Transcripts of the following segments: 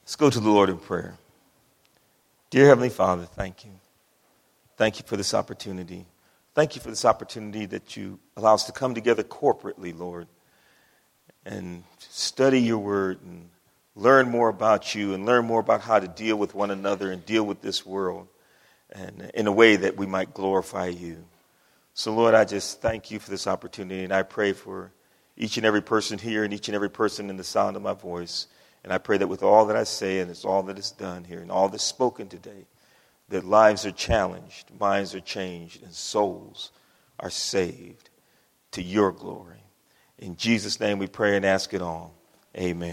Let's go to the Lord in prayer. Dear Heavenly Father, thank you. Thank you for this opportunity. Thank you for this opportunity that you allow us to come together corporately, Lord, and study your word and learn more about you and learn more about how to deal with one another and deal with this world and in a way that we might glorify you. So, Lord, I just thank you for this opportunity, and I pray for each and every person here and each and every person in the sound of my voice. And I pray that with all that I say and it's all that is done here and all that's spoken today, that lives are challenged, minds are changed, and souls are saved to your glory. In Jesus' name we pray and ask it all. Amen.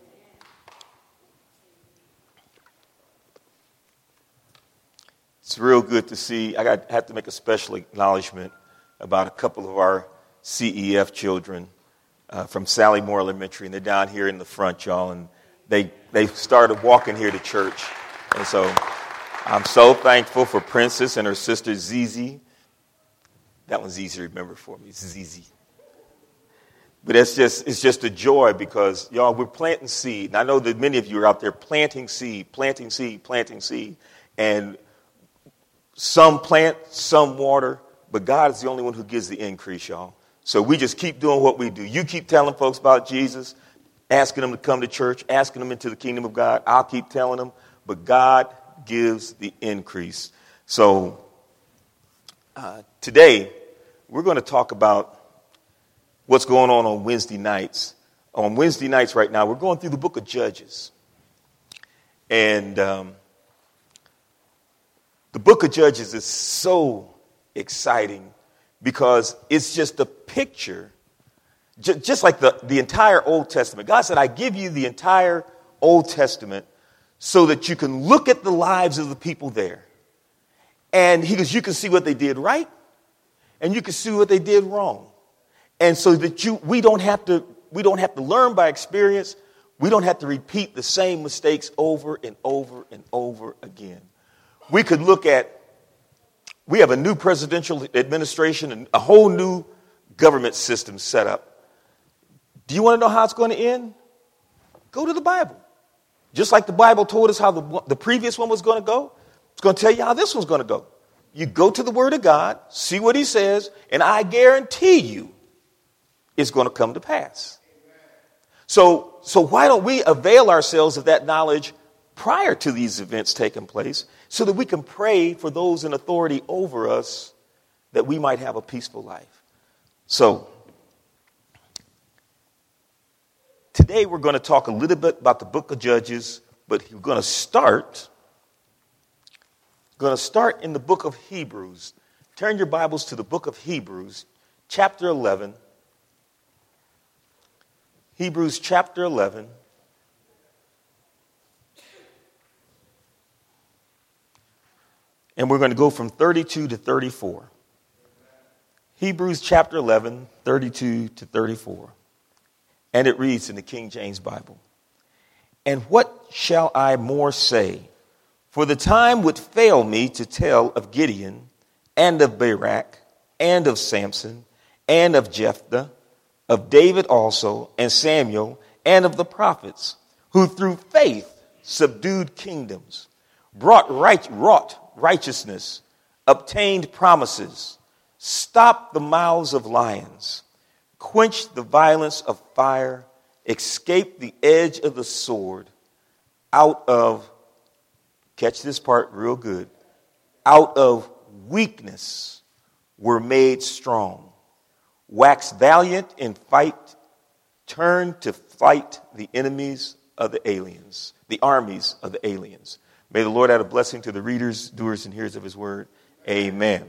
It's real good to see. I have to make a special acknowledgement about a couple of our CEF children from Sally Moore Elementary, and they're down here in the front, y'all, and they started walking here to church. And so I'm so thankful for Princess and her sister Zizi. That one's easy to remember for me, Zizi. But it's just a joy because, y'all, we're planting seed. And I know that many of you are out there planting seed. And some plant, some water, but God is the only one who gives the increase, y'all. So we just keep doing what we do. You keep telling folks about Jesus, asking them to come to church, asking them into the kingdom of God. I'll keep telling them, but God gives the increase. So today we're going to talk about what's going on Wednesday nights. On Wednesday nights right now, we're going through the book of Judges. And the book of Judges is so exciting because it's just a picture, just like the entire Old Testament. God said, I give you the entire Old Testament so that you can look at the lives of the people there. And he goes, you can see what they did right, and you can see what they did wrong. And so that we don't have to learn by experience. We don't have to repeat the same mistakes over and over and over again. We could look at, we have a new presidential administration and a whole new government system set up. Do you want to know how it's going to end? Go to the Bible. Just like the Bible told us how the previous one was going to go, it's going to tell you how this one's going to go. You go to the Word of God, see what he says, and I guarantee you it's going to come to pass. So why don't we avail ourselves of that knowledge prior to these events taking place so that we can pray for those in authority over us that we might have a peaceful life. So today we're going to talk a little bit about the book of Judges, but we're going to start in the book of Hebrews. Turn your Bibles to the book of Hebrews, chapter 11. Hebrews chapter 11. And we're going to go from 32 to 34. Hebrews chapter 11, 32 to 34. And it reads in the King James Bible. And what shall I more say? For the time would fail me to tell of Gideon and of Barak and of Samson and of Jephthah, of David also and Samuel and of the prophets, who through faith subdued kingdoms, wrought righteousness, obtained promises, stopped the mouths of lions, quenched the violence of fire, escaped the edge of the sword, out of, catch this part real good, out of weakness were made strong, waxed valiant in fight, turned to fight the enemies of the aliens, the armies of the aliens. May the Lord add a blessing to the readers, doers, and hearers of his word. Amen.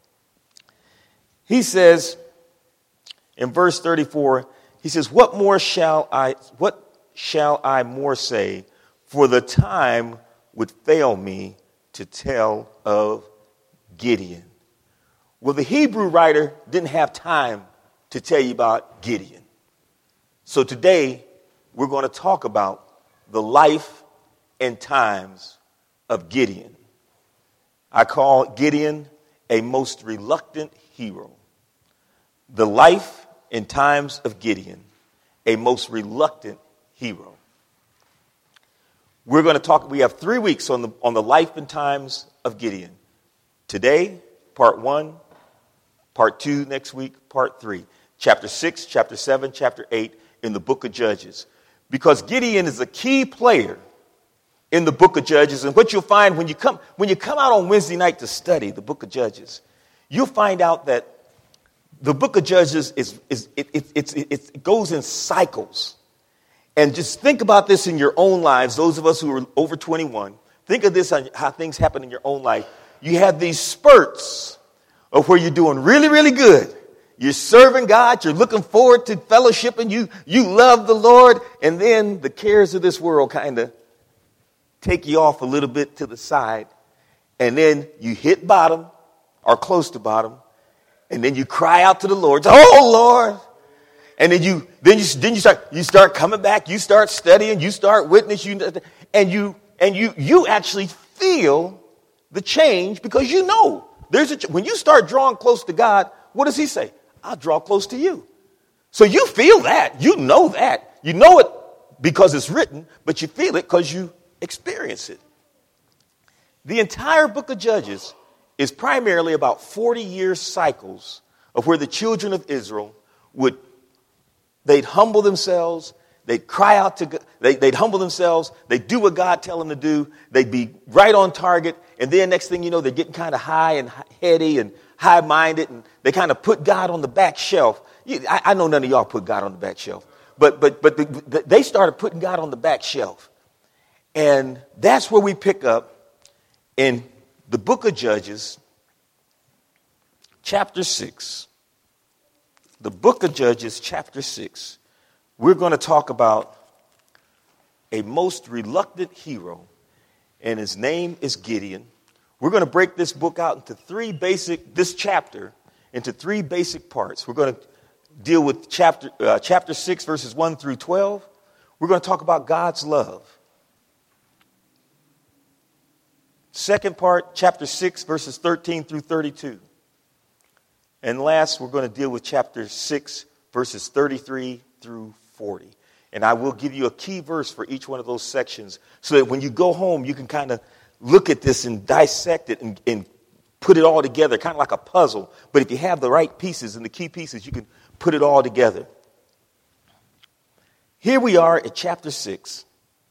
He says in verse 34, he says, what shall I more say? For the time would fail me to tell of Gideon. Well, the Hebrew writer didn't have time to tell you about Gideon. So today we're going to talk about the life and times of Gideon. I call Gideon a most reluctant hero. The life and times of Gideon, a most reluctant hero. We're going to talk. We have 3 weeks on the life and times of Gideon. Today, part 1, part 2 next week, part 3. Chapter 6, chapter 7, chapter 8 in the book of Judges. Because Gideon is a key player in the book of Judges. And what you'll find when you come out on Wednesday night to study the book of Judges, you'll find out that the book of Judges it goes in cycles. And just think about this in your own lives. Those of us who are over 21, think of this, how things happen in your own life. You have these spurts of where you're doing really, really good. You're serving God. You're looking forward to fellowship, and you love the Lord. And then the cares of this world kind of take you off a little bit to the side. And then you hit bottom or close to bottom. And then you cry out to the Lord. Oh, Lord. And then you start coming back. You start studying. You start witnessing. And you actually feel the change, because you know when you start drawing close to God, what does he say? I'll draw close to you. So you feel that. You know that. You know it because it's written, but you feel it because you experience it. The entire book of Judges is primarily about 40-year cycles of where the children of Israel they'd humble themselves, they'd cry out to God, they'd humble themselves, they'd do what God tell them to do, they'd be right on target, and then next thing you know, they're getting kind of high and heady and high-minded, and they kind of put God on the back shelf. I know none of y'all put God on the back shelf, but they started putting God on the back shelf. And that's where we pick up in the book of Judges, chapter 6. The book of Judges, chapter 6. We're going to talk about a most reluctant hero, and his name is Gideon. We're going to break this book out into this chapter into three basic parts. We're going to deal with chapter 6, verses 1 through 12. We're going to talk about God's love. Second part, chapter 6, verses 13 through 32. And last, we're going to deal with chapter 6, verses 33 through 40. And I will give you a key verse for each one of those sections so that when you go home, you can kind of look at this and dissect it and put it all together, kind of like a puzzle. But if you have the right pieces and the key pieces, you can put it all together. Here we are at chapter 6.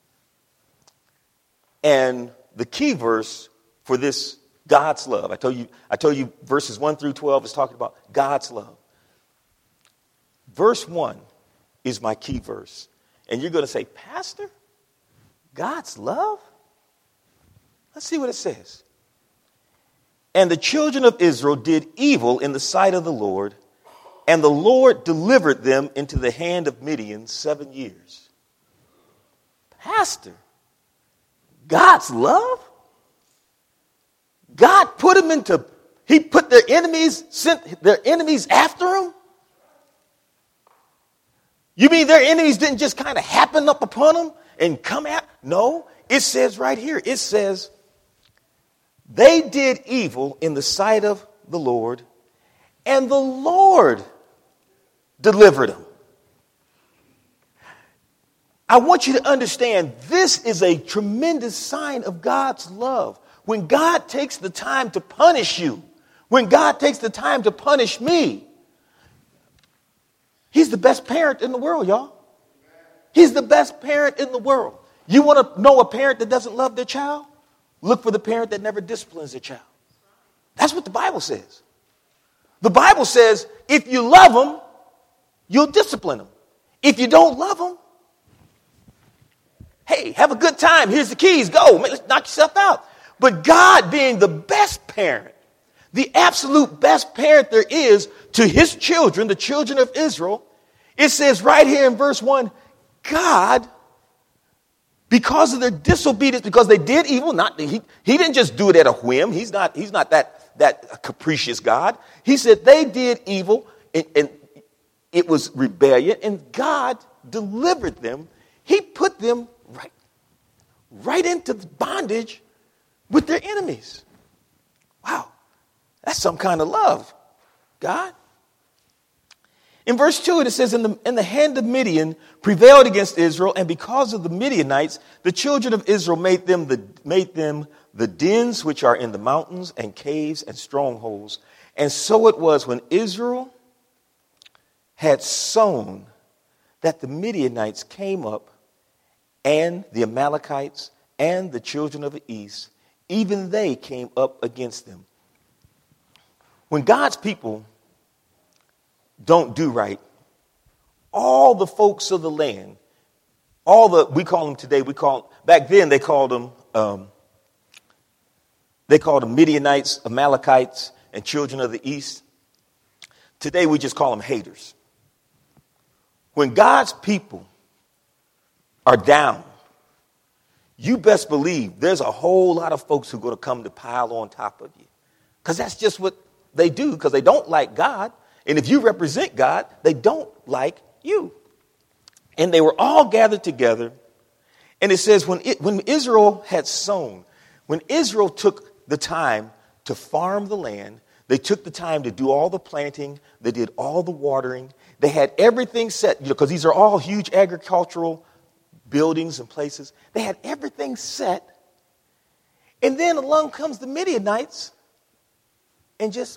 And the key verse for this, God's love. I told you verses 1 through 12 is talking about God's love. Verse 1 is my key verse. And you're going to say, Pastor, God's love? Let's see what it says. And the children of Israel did evil in the sight of the Lord, and the Lord delivered them into the hand of Midian 7 years. Pastor, God's love? God put them he put their enemies, sent their enemies after them? You mean their enemies didn't just kind of happen up upon them and come at? No, it says right here, it says, they did evil in the sight of the Lord, and the Lord delivered them. I want you to understand this is a tremendous sign of God's love. When God takes the time to punish you, when God takes the time to punish me, he's the best parent in the world, y'all. He's the best parent in the world. You want to know a parent that doesn't love their child? Look for the parent that never disciplines their child. That's what the Bible says. The Bible says if you love them, you'll discipline them. If you don't love them, hey, have a good time. Here's the keys. Go. Let's knock yourself out. But God being the best parent, the absolute best parent there is to his children, the children of Israel, it says right here in verse 1, God, because of their disobedience, because they did evil, he didn't just do it at a whim. He's not that capricious God. He said they did evil and it was rebellion, and God delivered them. He put them right into bondage with their enemies. Wow, that's some kind of love, God. In verse 2, it says, "And the hand of Midian prevailed against Israel, and because of the Midianites, the children of Israel made them the dens which are in the mountains, and caves and strongholds. And so it was when Israel had sown that the Midianites came up, and the Amalekites and the children of the east, even they came up against them." When God's people don't do right, all the folks of the land, we call them today, back then they called them Midianites, Amalekites, and children of the east. Today we just call them haters. When God's people are down, you best believe there's a whole lot of folks who are going to come to pile on top of you. Because that's just what they do, because they don't like God. And if you represent God, they don't like you. And they were all gathered together. And it says when Israel had sown, when Israel took the time to farm the land, they took the time to do all the planting, they did all the watering, they had everything set, because these are all huge agricultural buildings and places. They had everything set. And then along comes the Midianites and just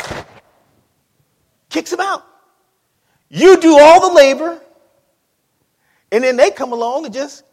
kicks them out. You do all the labor, and then they come along and just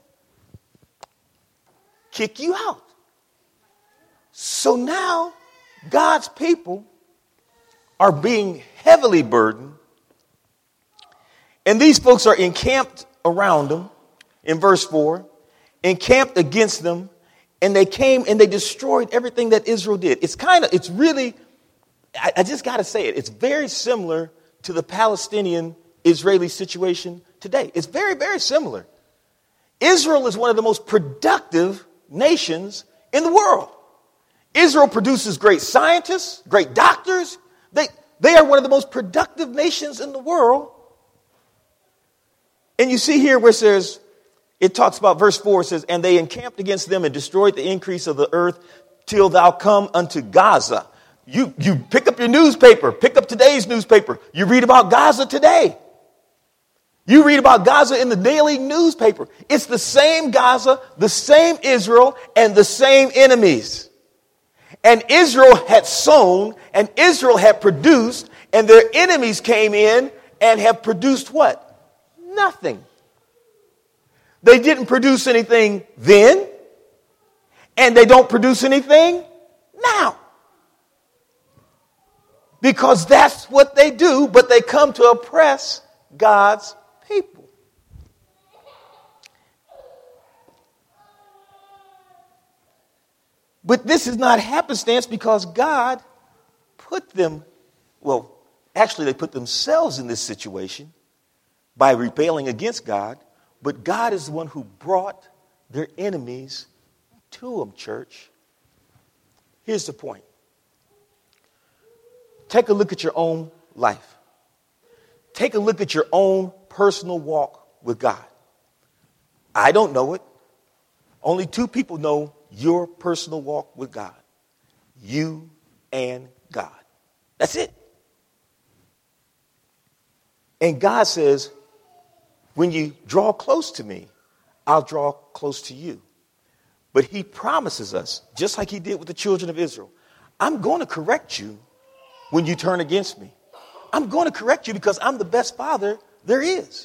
kick you out. So now God's people are being heavily burdened, and these folks are encamped around them, in verse 4, encamped against them, and they came and they destroyed everything that Israel did. It's really, I just got to say it, it's very similar to the Palestinian-Israeli situation today. It's very, very similar. Israel is one of the most productive nations in the world. Israel produces great scientists, great doctors. They are one of the most productive nations in the world. And you see here where it talks about verse 4, it says, "And they encamped against them and destroyed the increase of the earth till thou come unto Gaza." You pick up your newspaper, pick up today's newspaper. You read about Gaza today. You read about Gaza in the daily newspaper. It's the same Gaza, the same Israel, and the same enemies. And Israel had sown, and Israel had produced, and their enemies came in and have produced what? Nothing. They didn't produce anything then, and they don't produce anything now. Because that's what they do, but they come to oppress God's people. But this is not happenstance, because God put them, they put themselves in this situation by rebelling against God, but God is the one who brought their enemies to them, church. Here's the point. Take a look at your own life. Take a look at your own personal walk with God. I don't know it. Only two people know your personal walk with God. You and God. That's it. And God says, when you draw close to me, I'll draw close to you. But he promises us, just like he did with the children of Israel, I'm going to correct you when you turn against me. I'm going to correct you because I'm the best father there is.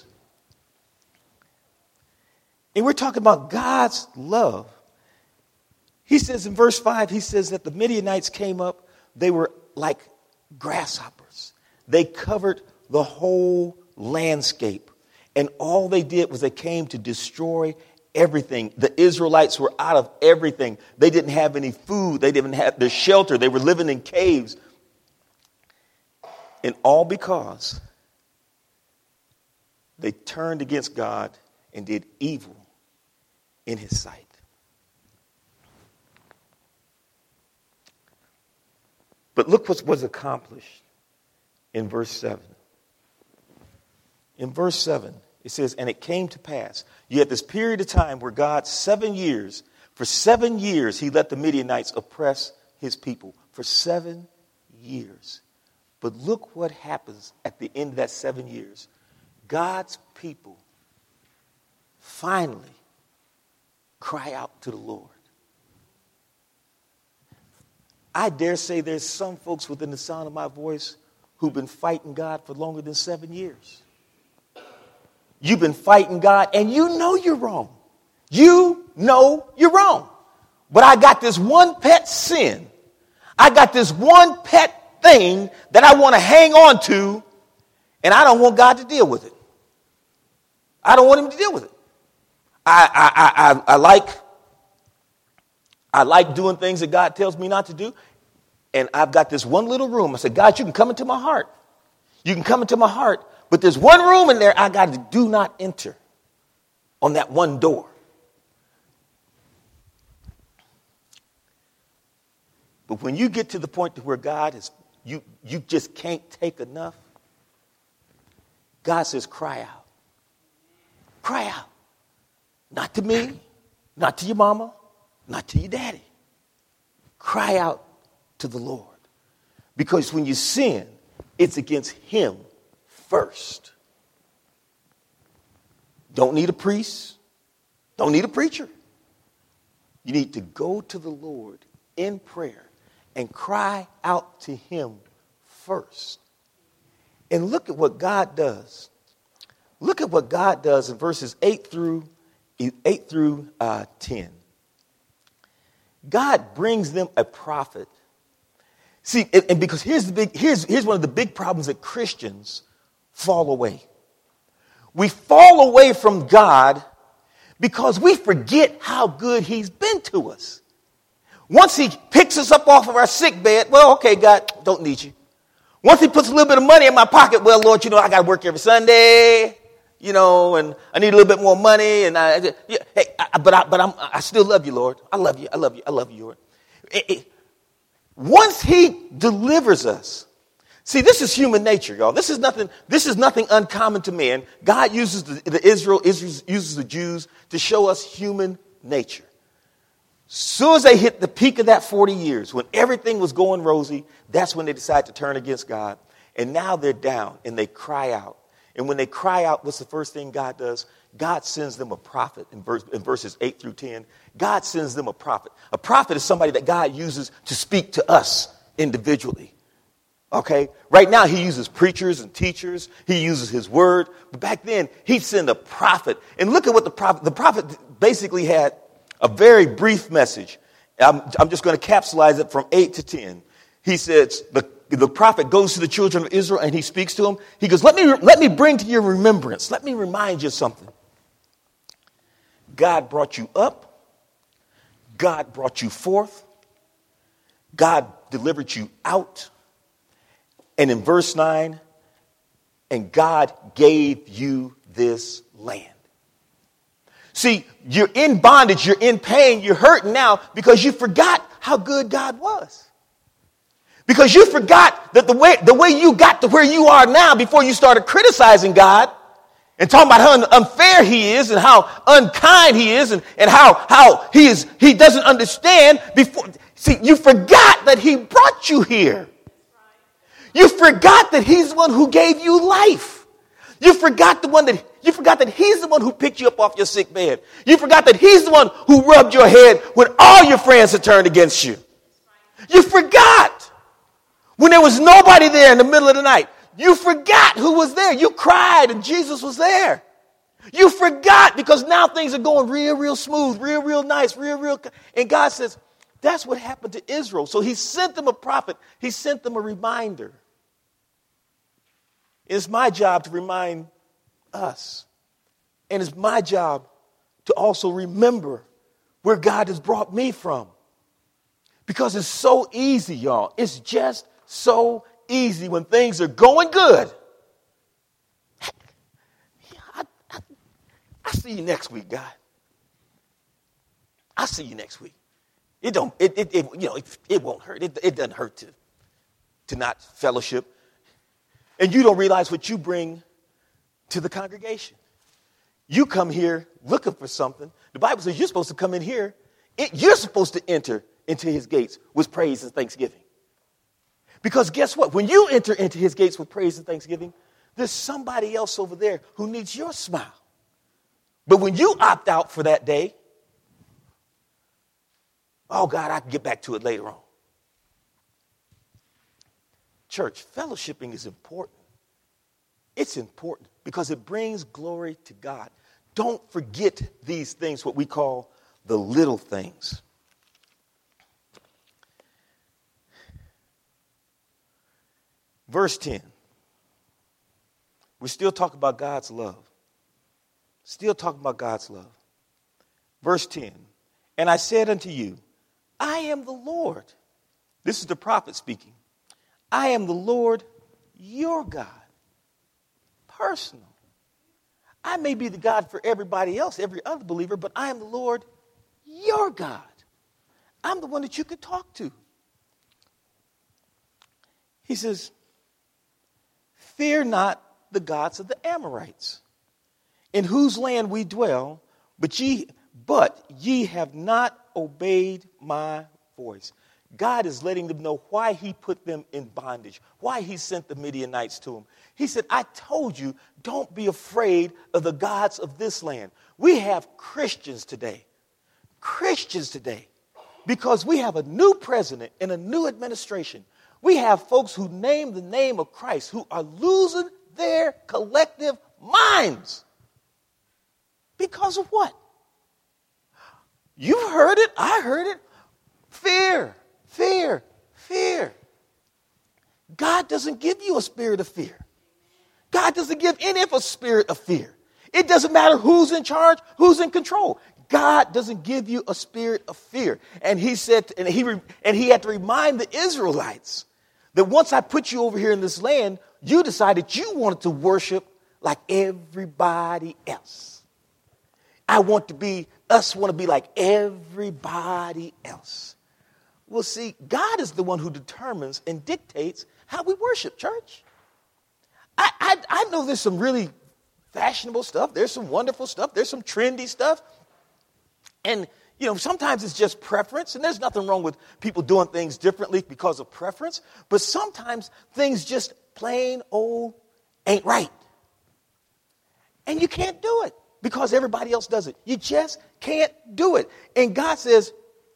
And we're talking about God's love. He says in verse 5, he says that the Midianites came up. They were like grasshoppers. They covered the whole landscape. And all they did was they came to destroy everything. The Israelites were out of everything. They didn't have any food. They didn't have their shelter. They were living in caves. And all because they turned against God and did evil in his sight. But look what was accomplished in verse 7. In verse 7, it says, and it came to pass. You had this period of time where God, for 7 years, he let the Midianites oppress his people. For 7 years. But look what happens at the end of that 7 years. God's people finally cry out to the Lord. I dare say there's some folks within the sound of my voice who've been fighting God for longer than 7 years. You've been fighting God and you know you're wrong. You know you're wrong. But I got this one pet sin. I got this one pet thing that I want to hang on to, and I don't want God to deal with it. I don't want him to deal with it. I like doing things that God tells me not to do. And I've got this one little room. I said, God, you can come into my heart. You can come into my heart. But there's one room in there I got to do not enter on that one door. But when you get to the point to where God is, you just can't take enough, God says, cry out. Cry out. Not to me, not to your mama, not to your daddy. Cry out to the Lord. Because when you sin, it's against him first. Don't need a priest. Don't need a preacher. You need to go to the Lord in prayer and cry out to him first. And look at what God does. Look at what God does in verses 8 through 10. God brings them a prophet. See, and because here's one of the big problems that Christians fall away. We fall away from God because we forget how good he's been to us. Once he picks us up off of our sick bed, well, okay, God, don't need you. Once he puts a little bit of money in my pocket, well, Lord, I got to work every Sunday, and I need a little bit more money, and I still love you, Lord. I love you, Lord. Once he delivers us, see, this is human nature, y'all. This is nothing uncommon to man. God uses Israel uses the Jews to show us human nature. Soon as they hit the peak of that 40 years, when everything was going rosy, that's when they decide to turn against God. And now they're down and they cry out. And when they cry out, what's the first thing God does? God sends them a prophet in verses 8 through 10. God sends them a prophet. A prophet is somebody that God uses to speak to us individually. Okay? Right now he uses preachers and teachers. He uses his word. But back then he'd send a prophet. And look at what the prophet basically had a very brief message. I'm just going to capsulize it from 8 to 10. He says, the prophet goes to the children of Israel and he speaks to them. He goes, let me bring to your remembrance. Let me remind you something. God brought you up. God brought you forth. God delivered you out. And in verse 9, and God gave you this land. See, you're in bondage, you're in pain, you're hurting now because you forgot how good God was. Because you forgot that the way you got to where you are now before you started criticizing God and talking about how unfair he is and how unkind he is and how he doesn't understand before. See, you forgot that he brought you here. You forgot that he's the one who gave you life. You forgot that he's the one who picked you up off your sick bed. You forgot that he's the one who rubbed your head when all your friends had turned against you. You forgot when there was nobody there in the middle of the night. You forgot who was there. You cried and Jesus was there. You forgot because now things are going real smooth, real nice, real. And God says, that's what happened to Israel. So he sent them a prophet. He sent them a reminder. It's my job to remind us. And it's my job to also remember where God has brought me from. Because it's so easy, y'all. It's just so easy when things are going good. I see you next week, God. I'll see you next week. It won't hurt. It doesn't hurt to not fellowship. And you don't realize what you bring to the congregation. You come here looking for something. The Bible says you're supposed to come in here. You're supposed to enter into his gates with praise and thanksgiving. Because guess what? When you enter into his gates with praise and thanksgiving, there's somebody else over there who needs your smile. But when you opt out for that day, oh, God, I can get back to it later on. Church, fellowshipping is important. It's important because it brings glory to God. Don't forget these things, what we call the little things. Verse 10. We're still talking about God's love. Still talking about God's love. Verse 10. And I said unto you, I am the Lord. This is the prophet speaking. I am the Lord, your God. Personal. I may be the God for everybody else, every other believer, but I am the Lord, your God. I'm the one that you can talk to. He says, fear not the gods of the Amorites, in whose land we dwell, but ye have not obeyed my voice. God is letting them know why he put them in bondage, why he sent the Midianites to them. He said, I told you, don't be afraid of the gods of this land. We have Christians today, because we have a new president and a new administration. We have folks who name the name of Christ who are losing their collective minds. Because of what? You've heard it. I heard it. Fear, fear, fear. God doesn't give you a spirit of fear. God doesn't give any of us a spirit of fear. It doesn't matter who's in charge, who's in control. God doesn't give you a spirit of fear. And he said, and he had to remind the Israelites that once I put you over here in this land, you decided you wanted to worship like everybody else. Want to be like everybody else. Well, see, God is the one who determines and dictates how we worship, church. I know there's some really fashionable stuff. There's some wonderful stuff. There's some trendy stuff. And, sometimes it's just preference. And there's nothing wrong with people doing things differently because of preference. But sometimes things just plain old ain't right. And you can't do it because everybody else does it. You just can't do it. And God says,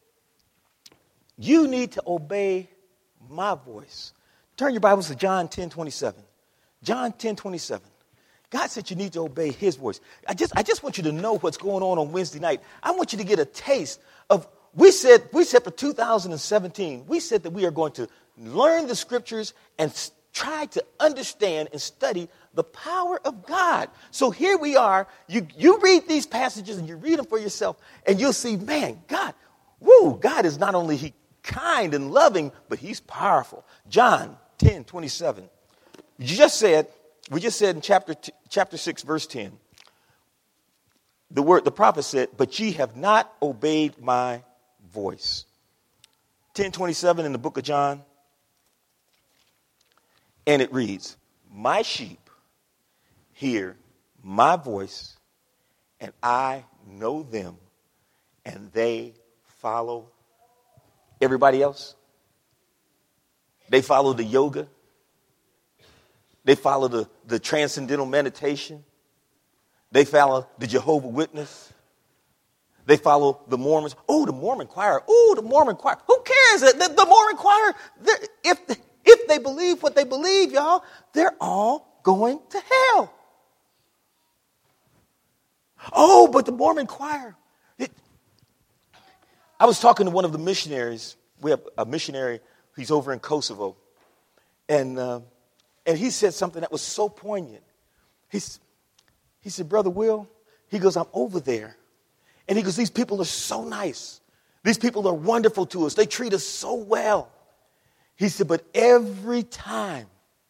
you need to obey my voice. Turn your Bibles to John 10:27. John 10:27. God said you need to obey his voice. I just want you to know what's going on Wednesday night. I want you to get a taste of, we said for 2017, we said that we are going to learn the scriptures and try to understand and study the power of God. So here we are. You read these passages and you read them for yourself and you'll see, man, God is not only he kind and loving, but he's powerful. John 10:27. We just said in chapter 6, verse 10, the prophet said, but ye have not obeyed my voice. 10:27 in the book of John. And it reads, my sheep hear my voice, and I know them, and they follow everybody else. They follow the yoga. They follow the transcendental meditation. They follow the Jehovah's Witness. They follow the Mormons. Oh, the Mormon choir. Oh, the Mormon choir. Who cares? The Mormon choir, if they believe what they believe, y'all, they're all going to hell. Oh, but the Mormon choir. I was talking to one of the missionaries. We have a missionary. He's over in Kosovo. And he said something that was so poignant. He said, Brother Will, he goes, I'm over there. And he goes, these people are so nice. These people are wonderful to us. They treat us so well. He said, but every time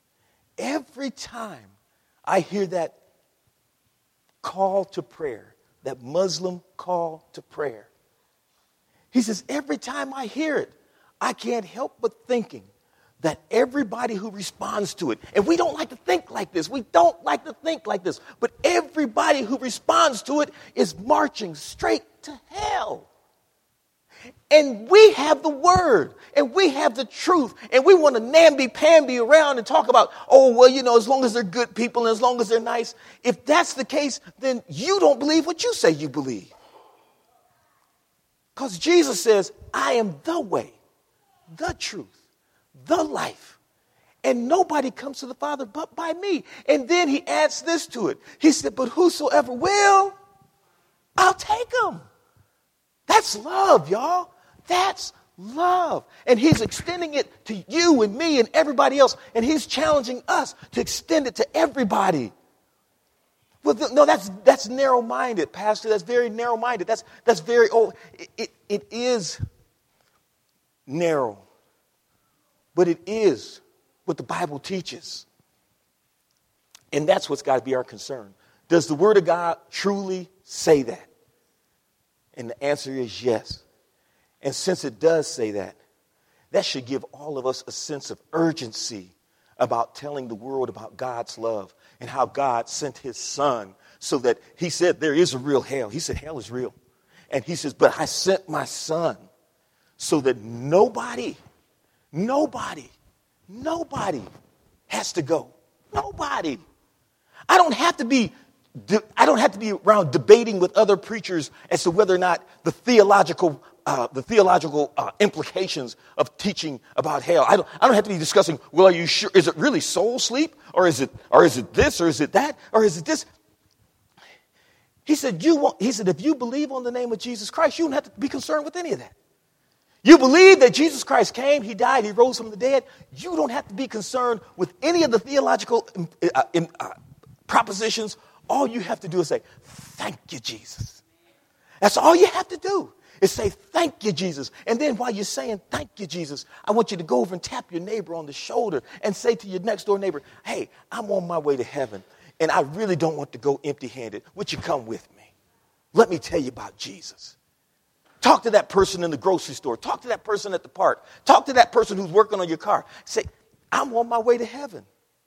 I hear that call to prayer, that Muslim call to prayer, he says, every time I hear it, I can't help but thinking that everybody who responds to it, and we don't like to think like this. We don't like to think like this. But everybody who responds to it is marching straight to hell. And we have the word, and we have the truth, and we want to namby-pamby around and talk about, oh, well, you know, as long as they're good people and as long as they're nice. If that's the case, then you don't believe what you say you believe. Because Jesus says, I am the way, the truth, the life. And nobody comes to the Father but by me. And then he adds this to it. He said, but whosoever will, I'll take him. That's love, y'all. That's love. And he's extending it to you and me and everybody else. And he's challenging us to extend it to everybody. Well, no, that's narrow-minded, Pastor. That's very narrow-minded. That's very old. It is narrow. But it is what the Bible teaches. And that's what's got to be our concern. Does the Word of God truly say that? And the answer is yes. And since it does say that, that should give all of us a sense of urgency about telling the world about God's love and how God sent his son so that he said there is a real hell. He said hell is real. And he says, but I sent my son so that nobody has to go. Nobody. I don't have to be around debating with other preachers as to whether or not the theological implications of teaching about hell. I don't have to be discussing, well, are you sure? Is it really soul sleep? Or is it this? Or is it that? Or is it this? He said, if you believe on the name of Jesus Christ, you don't have to be concerned with any of that. You believe that Jesus Christ came, he died, he rose from the dead. You don't have to be concerned with any of the theological propositions. All you have to do is say, thank you, Jesus. That's all you have to do is say, thank you, Jesus. And then while you're saying, thank you, Jesus, I want you to go over and tap your neighbor on the shoulder and say to your next door neighbor, hey, I'm on my way to heaven, and I really don't want to go empty-handed. Would you come with me? Let me tell you about Jesus. Talk to that person in the grocery store. Talk to that person at the park. Talk to that person who's working on your car. Say, I'm on my way to heaven.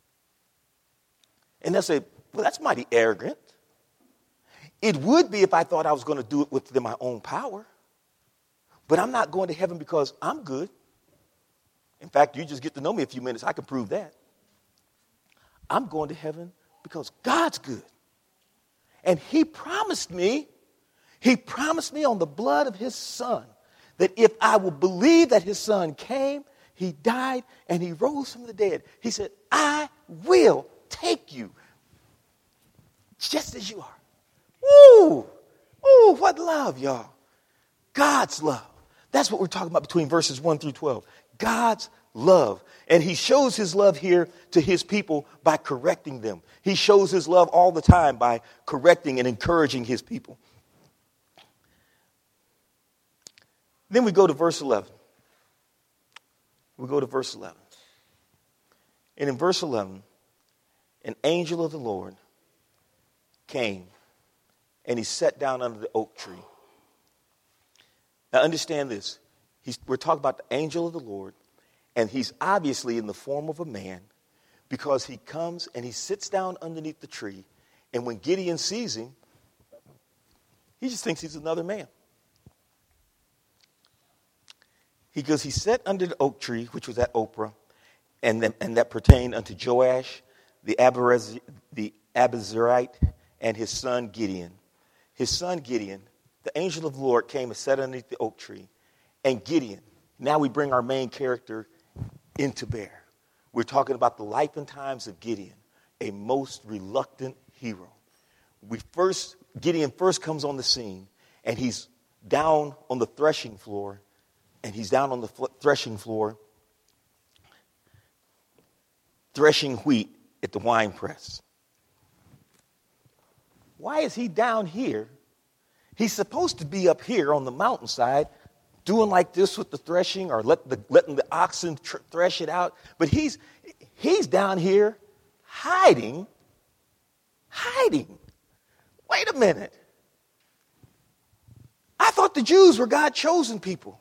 And they'll say, well, that's mighty arrogant. It would be if I thought I was going to do it within my own power. But I'm not going to heaven because I'm good. In fact, you just get to know me a few minutes. I can prove that. I'm going to heaven because God's good. And he promised me on the blood of his son that if I will believe that his son came, he died, and he rose from the dead, he said, I will take you just as you are. Ooh, what love, y'all. God's love. That's what we're talking about between verses 1 through 12. God's love. And he shows his love here to his people by correcting them. He shows his love all the time by correcting and encouraging his people. Then we go to verse 11. And in verse 11, an angel of the Lord came and he sat down under the oak tree. Now understand this. We're talking about the angel of the Lord, and he's obviously in the form of a man because he comes and he sits down underneath the tree, and when Gideon sees him, he just thinks he's another man. He goes, he sat under the oak tree, which was at Ophrah, and that pertained unto Joash, the Abiezrite, and his son Gideon. His son Gideon, the angel of the Lord came and sat underneath the oak tree. And Gideon, now we bring our main character into bear. We're talking about the life and times of Gideon, a most reluctant hero. Gideon first comes on the scene, and he's down on the threshing floor, threshing wheat at the wine press. Why is he down here? He's supposed to be up here on the mountainside doing like this with the threshing or letting the oxen thresh it out. But he's down here hiding. Wait a minute. I thought the Jews were God's chosen people.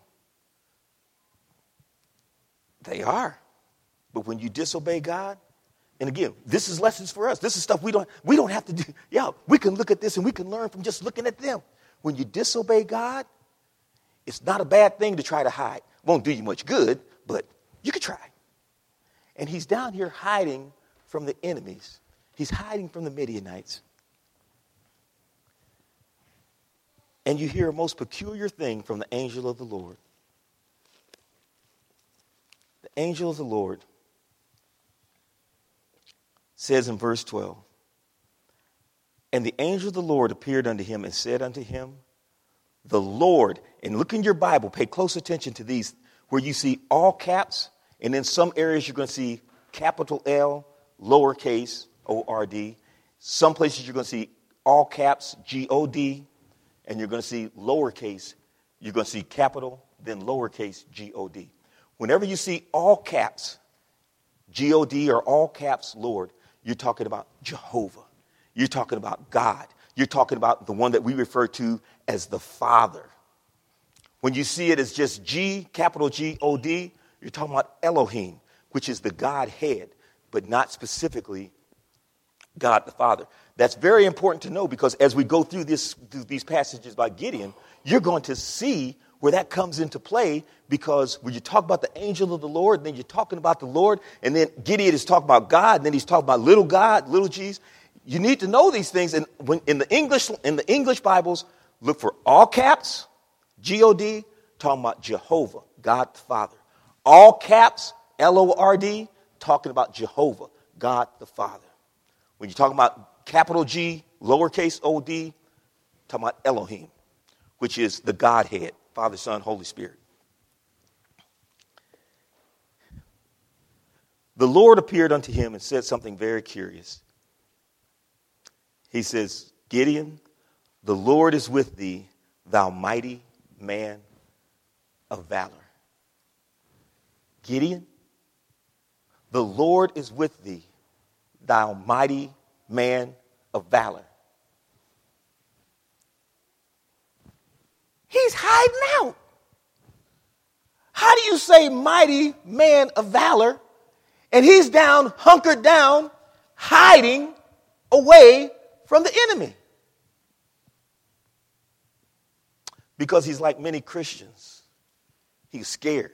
They are. But when you disobey God, and again, this is lessons for us. This is stuff we don't have to do. Yeah, we can look at this and we can learn from just looking at them. When you disobey God, It's not a bad thing to try to hide. Won't do you much good, but you could try. And he's down here hiding from the enemies. He's hiding from the Midianites. And you hear a most peculiar thing from the angel of the Lord. The angel of the Lord says in verse 12, and the angel of the Lord appeared unto him and said unto him, the Lord, and look in your Bible, pay close attention to these, where you see all caps, and in some areas you're going to see capital L, lowercase O-R-D. Some places you're going to see all caps, G-O-D, and you're going to see lowercase, you're going to see capital, then lowercase G-O-D. Whenever you see all caps, G-O-D or all caps Lord, you're talking about Jehovah. You're talking about God. You're talking about the one that we refer to as the Father. When you see it as just G, capital G-O-D, you're talking about Elohim, which is the Godhead, but not specifically God the Father. That's very important to know, because as we go through these passages by Gideon, you're going to see where that comes into play, because when you talk about the angel of the Lord, and then you're talking about the Lord, and then Gideon is talking about God, and then he's talking about little God, little g's. You need to know these things. And when in the English Bibles, look for all caps, G-O-D, talking about Jehovah, God the Father. All caps, L-O-R-D, talking about Jehovah, God the Father. When you're talking about capital G, lowercase o-d, talking about Elohim, which is the Godhead, Father, Son, Holy Spirit. The Lord appeared unto him and said something very curious. He says, Gideon, the Lord is with thee, thou mighty man of valor. Gideon, the Lord is with thee, thou mighty man of valor. He's hiding out. How do you say mighty man of valor, and he's down, hunkered down, hiding away from the enemy? Because he's like many Christians. He's scared.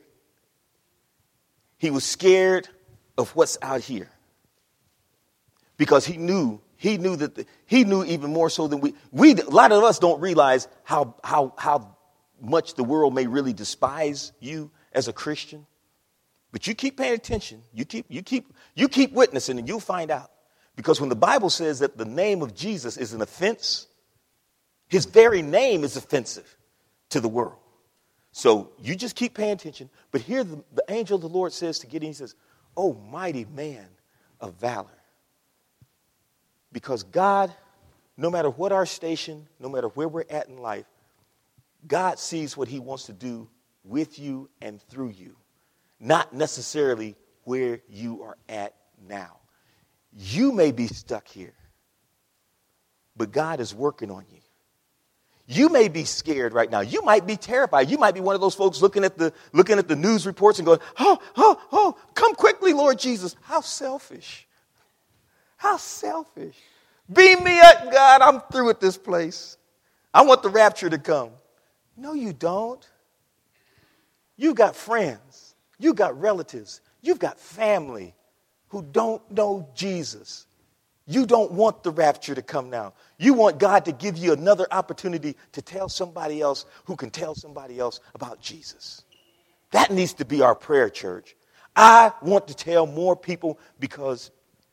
He was scared of what's out here. Because he knew even more so than we a lot of us don't realize how much the world may really despise you as a Christian. But you keep paying attention. You keep witnessing, and you'll find out. Because when the Bible says that the name of Jesus is an offense, his very name is offensive to the world. So you just keep paying attention. But here the angel of the Lord says to Gideon, he says, "Oh, mighty man of valor." Because God, no matter what our station, no matter where we're at in life, God sees what he wants to do with you and through you, not necessarily where you are at now. You may be stuck here, but God is working on you. You may be scared right now. You might be terrified. You might be one of those folks looking at the news reports and going, oh, come quickly, Lord Jesus. How selfish. How selfish. Beam me up, God. I'm through with this place. I want the rapture to come. No, you don't. You got friends. You got relatives. You've got family who don't know Jesus. You don't want the rapture to come now. You want God to give you another opportunity to tell somebody else who can tell somebody else about Jesus. That needs to be our prayer, church. I want to tell more people, because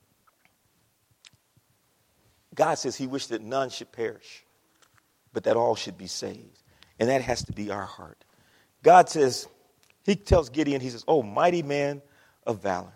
God says he wished that none should perish, but that all should be saved. And that has to be our heart. God says, he tells Gideon, he says, "Oh, mighty man of valor."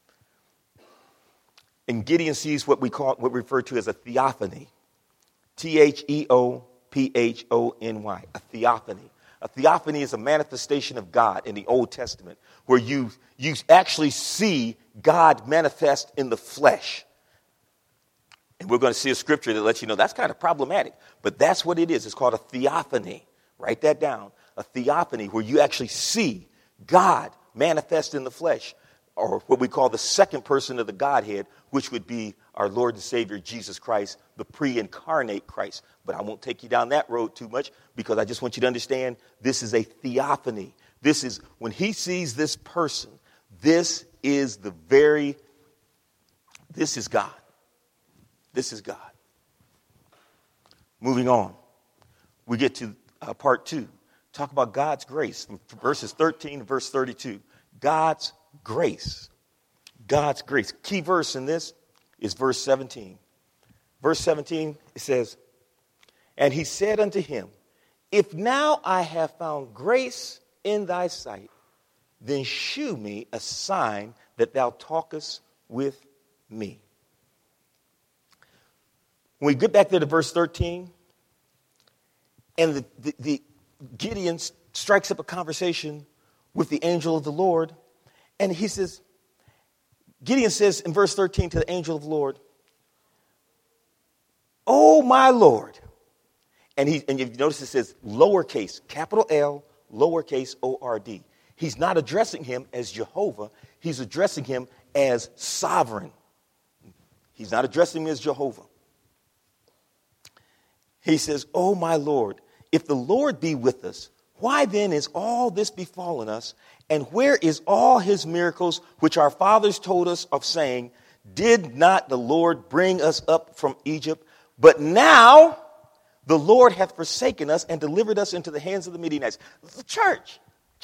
And Gideon sees what we refer to as a theophany. Theophony, a theophany. A theophany is a manifestation of God in the Old Testament, where you actually see God manifest in the flesh. And we're going to see a scripture that lets you know that's kind of problematic. But that's what it is. It's called a theophany. Write that down. A theophany, where you actually see God manifest in the flesh. or what we call the second person of the Godhead, which would be our Lord and Savior, Jesus Christ, the pre-incarnate Christ. But I won't take you down that road too much because I just want you to understand this is a theophany. This is, when he sees this person, this is God. This is God. Moving on, we get to part 2. Talk about God's grace from verses 13 to verse 32. God's grace. God's grace. Key verse in this is verse 17. Verse 17, it says, and he said unto him, if now I have found grace in thy sight, then shew me a sign that thou talkest with me. When we get back there to verse 13, and the Gideon strikes up a conversation with the angel of the Lord, and he says, Gideon says in verse 13 to the angel of the Lord, oh my Lord. And you notice it says lowercase, capital L, lowercase O-R-D. He's not addressing him as Jehovah. He's addressing him as sovereign. He's not addressing him as Jehovah. He says, oh my Lord, if the Lord be with us, why then is all this befallen us? And where is all his miracles which our fathers told us of, saying, did not the Lord bring us up from Egypt? But now the Lord hath forsaken us and delivered us into the hands of the Midianites. Church.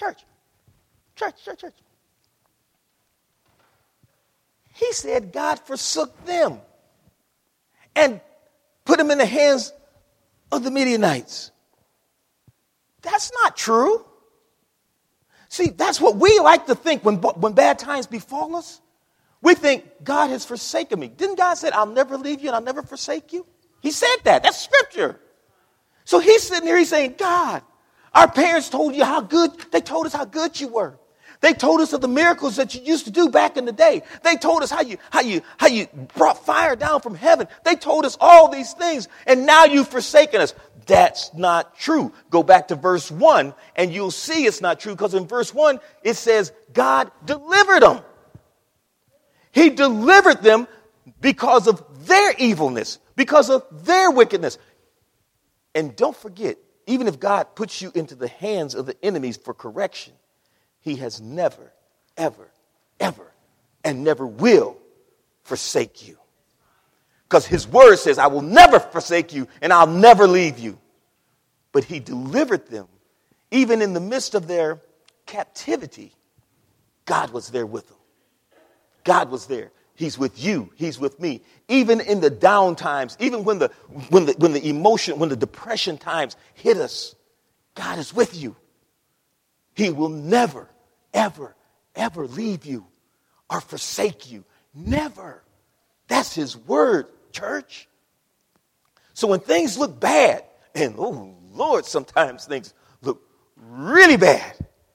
He said God forsook them and put them in the hands of the Midianites. That's not true. See, that's what we like to think when bad times befall us. We think God has forsaken me. Didn't God say, I'll never leave you and I'll never forsake you? He said that. That's scripture. So he's sitting here, he's saying, God, our parents told you how good, they told us how good you were. They told us of the miracles that you used to do back in the day. They told us how you brought fire down from heaven. They told us all these things, and now you've forsaken us. That's not true. Go back to verse 1, and you'll see it's not true, because in verse 1, it says God delivered them. He delivered them because of their evilness, because of their wickedness. And don't forget, even if God puts you into the hands of the enemies for correction, he has never, ever, ever, and never will forsake you. Because his word says, I will never forsake you and I'll never leave you. But he delivered them. Even in the midst of their captivity, God was there with them. God was there. He's with you. He's with me. Even in the down times, even when the emotion, when the depression times hit us, God is with you. He will never, ever, ever leave you or forsake you. Never. That's his word, church. So when things look bad, and oh Lord, sometimes things look really bad.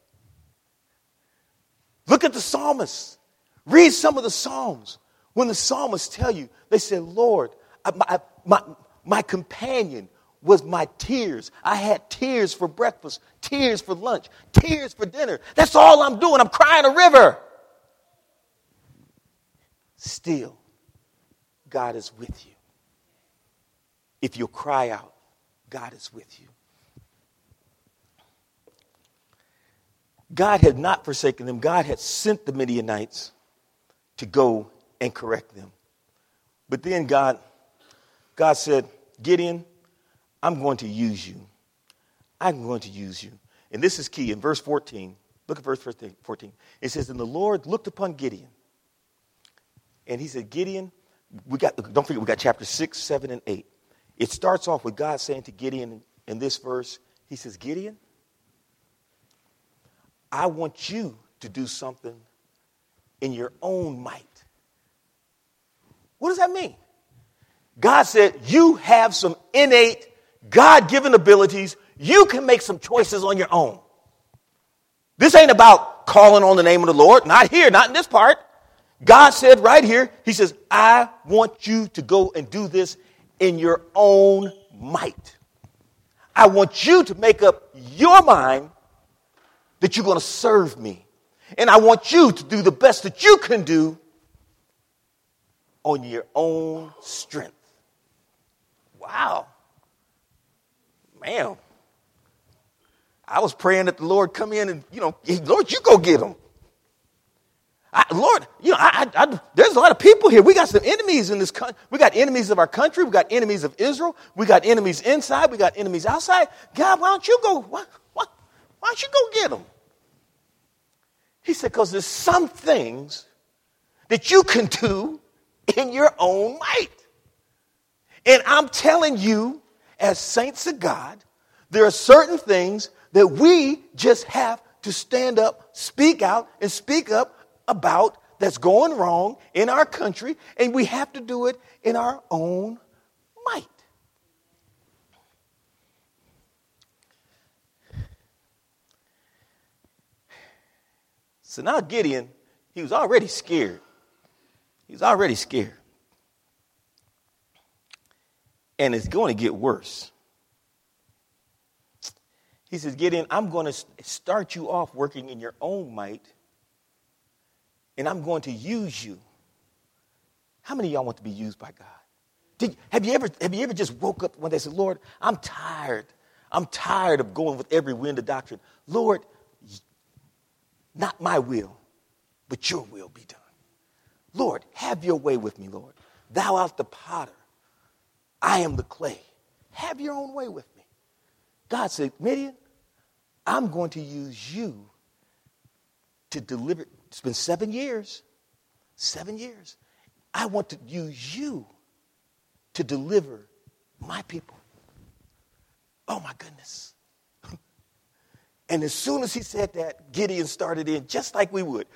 Look at the psalmists. Read some of the Psalms. When the psalmists tell you, they say, Lord, my companion was my tears. I had tears for breakfast, tears for lunch, tears for dinner. That's all I'm doing. I'm crying a river. Still, God is with you. If you'll cry out, God is with you. God had not forsaken them. God had sent the Midianites to go and correct them. But then God said, Gideon, I'm going to use you. I'm going to use you. And this is key. In verse 14, look at verse 14. It says, and the Lord looked upon Gideon. And he said, Gideon, don't forget, we got chapter 6, 7, and 8. It starts off with God saying to Gideon in this verse, he says, Gideon, I want you to do something in your own might. What does that mean? God said, you have some innate, God-given abilities. You can make some choices on your own. This ain't about calling on the name of the Lord. Not here, not in this part. God said right here, he says, I want you to go and do this in your own might. I want you to make up your mind that you're going to serve me. And I want you to do the best that you can do on your own strength. Wow. Man. I was praying that the Lord come in and, Lord, you go get them. Lord, there's a lot of people here. We got some enemies in this country. We got enemies of our country. We got enemies of Israel. We got enemies inside. We got enemies outside. God, why don't you go? Why don't you go get them? He said, because there's some things that you can do in your own might. And I'm telling you, as saints of God, there are certain things that we just have to stand up, speak out, and speak up about that's going wrong in our country, and we have to do it in our own might. So now Gideon, he was already scared. And it's going to get worse. He says, Gideon, I'm going to start you off working in your own might, and I'm going to use you. How many of y'all want to be used by God? Have you ever just woke up one day and said, Lord, I'm tired. I'm tired of going with every wind of doctrine. Lord, not my will, but your will be done. Lord, have your way with me, Lord. Thou art the potter. I am the clay. Have your own way with me. God said, Midian, I'm going to use you to deliver. It's been 7 years. 7 years. I want to use you to deliver my people. Oh, my goodness. And as soon as he said that, Gideon started in just like we would.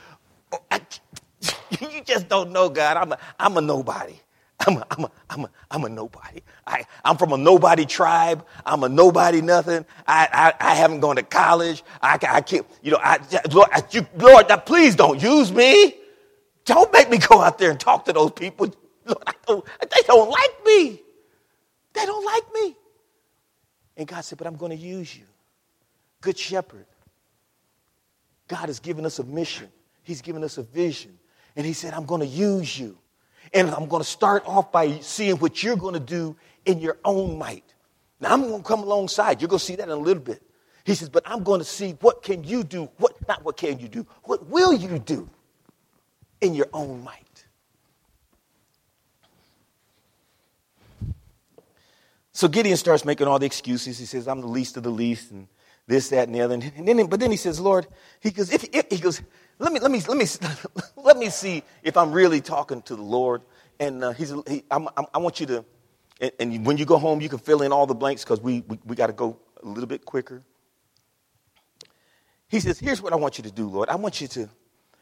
You just don't know, God. I'm a nobody. I'm a nobody. I'm from a nobody tribe. I'm a nobody nothing. I haven't gone to college. I can't, Lord, please don't use me. Don't make me go out there and talk to those people. Lord, they don't like me. They don't like me. And God said, but I'm going to use you. Good shepherd. God has given us a mission. He's given us a vision. And he said, I'm going to use you. And I'm going to start off by seeing what you're going to do in your own might. Now, I'm going to come alongside. You're going to see that in a little bit. He says, but I'm going to see what can you do? Not what can you do. What will you do in your own might? So Gideon starts making all the excuses. He says, I'm the least of the least, and this, that, and the other. But then he says, Lord, he goes, let me see if I'm really talking to the Lord. And I want you to, and when you go home, you can fill in all the blanks because we got to go a little bit quicker. He says, here's what I want you to do, Lord. I want you to,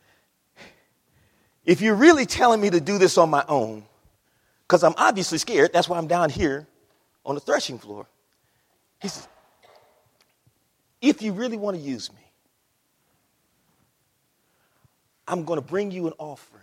if you're really telling me to do this on my own, because I'm obviously scared, that's why I'm down here on the threshing floor. He says, if you really want to use me, I'm going to bring you an offering.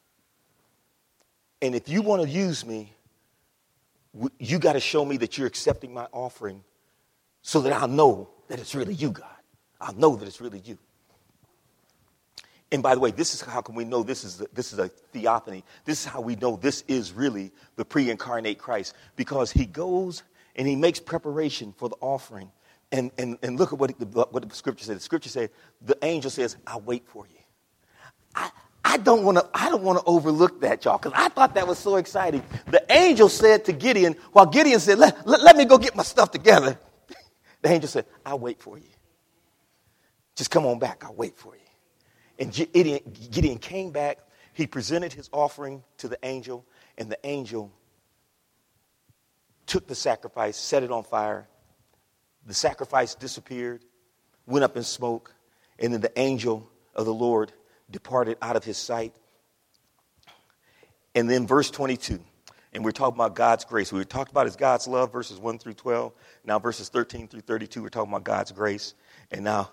And if you want to use me, you got to show me that you're accepting my offering so that I'll know that it's really you, God. I'll know that it's really you. And by the way, this is how can we know this is a theophany. This is how we know this is really the pre-incarnate Christ. Because he goes and he makes preparation for the offering. And look at what the scripture said. The scripture said, the angel says, I'll wait for you. I don't want to overlook that, y'all, because I thought that was so exciting. The angel said to Gideon, while Gideon said, let me go get my stuff together. The angel said, I'll wait for you. Just come on back. I'll wait for you. And Gideon came back. He presented his offering to the angel, and the angel took the sacrifice, set it on fire. The sacrifice disappeared, went up in smoke, and then the angel of the Lord departed out of his sight. And then verse 22, and we're talking about God's grace. We talked about his God's love, verses 1 through 12. Now verses 13 through 32, we're talking about God's grace. And now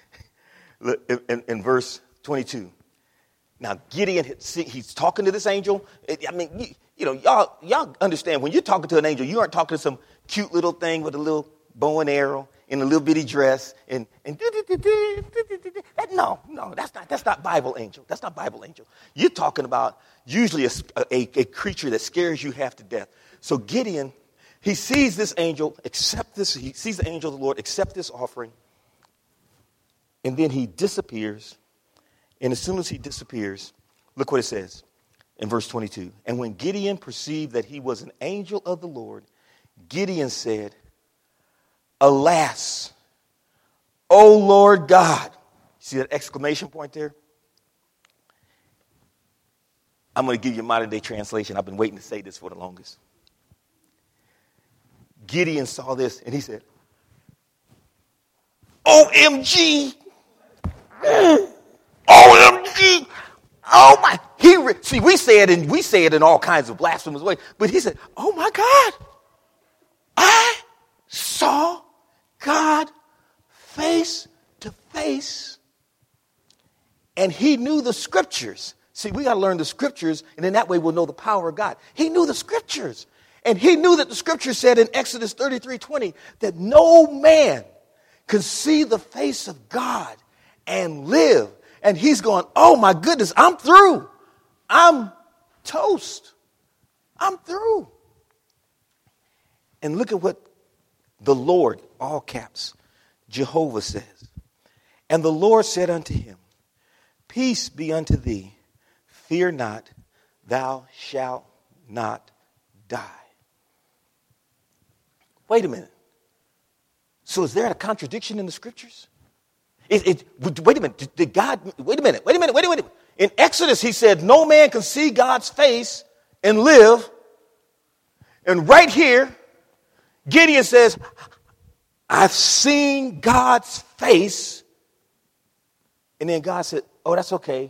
in verse 22, now Gideon, he's talking to this angel. I mean, y'all understand when you're talking to an angel, you aren't talking to some cute little thing with a little bow and arrow in a little bitty dress and no, that's That's not Bible angel. That's not Bible angel. You're talking about usually a creature that scares you half to death. So Gideon, he sees this angel accept this. He sees the angel of the Lord accept this offering. And then he disappears. And as soon as he disappears, look what it says in verse 22. And when Gideon perceived that he was an angel of the Lord, Gideon said, "Alas, O Lord God." See that exclamation point there? I'm going to give you a modern day translation. I've been waiting to say this for the longest. Gideon saw this and he said, OMG. OMG. Oh my. See, we say it in all kinds of blasphemous ways, but he said, "Oh my God. I saw God face to face." And he knew the scriptures. See, we got to learn the scriptures, and in that way we'll know the power of God. He knew the scriptures. And he knew that the scripture said in Exodus 33:20 that no man could see the face of God and live. And he's going, "Oh my goodness, I'm through. I'm toast. I'm through." And look at what the Lord, all caps, Jehovah says. And the Lord said unto him, "Peace be unto thee. Fear not, thou shalt not die." Wait a minute. So is there a contradiction in the scriptures? Wait a minute. Did God, wait a minute. In Exodus, he said, no man can see God's face and live. And right here, Gideon says, I've seen God's face. And then God said, oh, that's okay.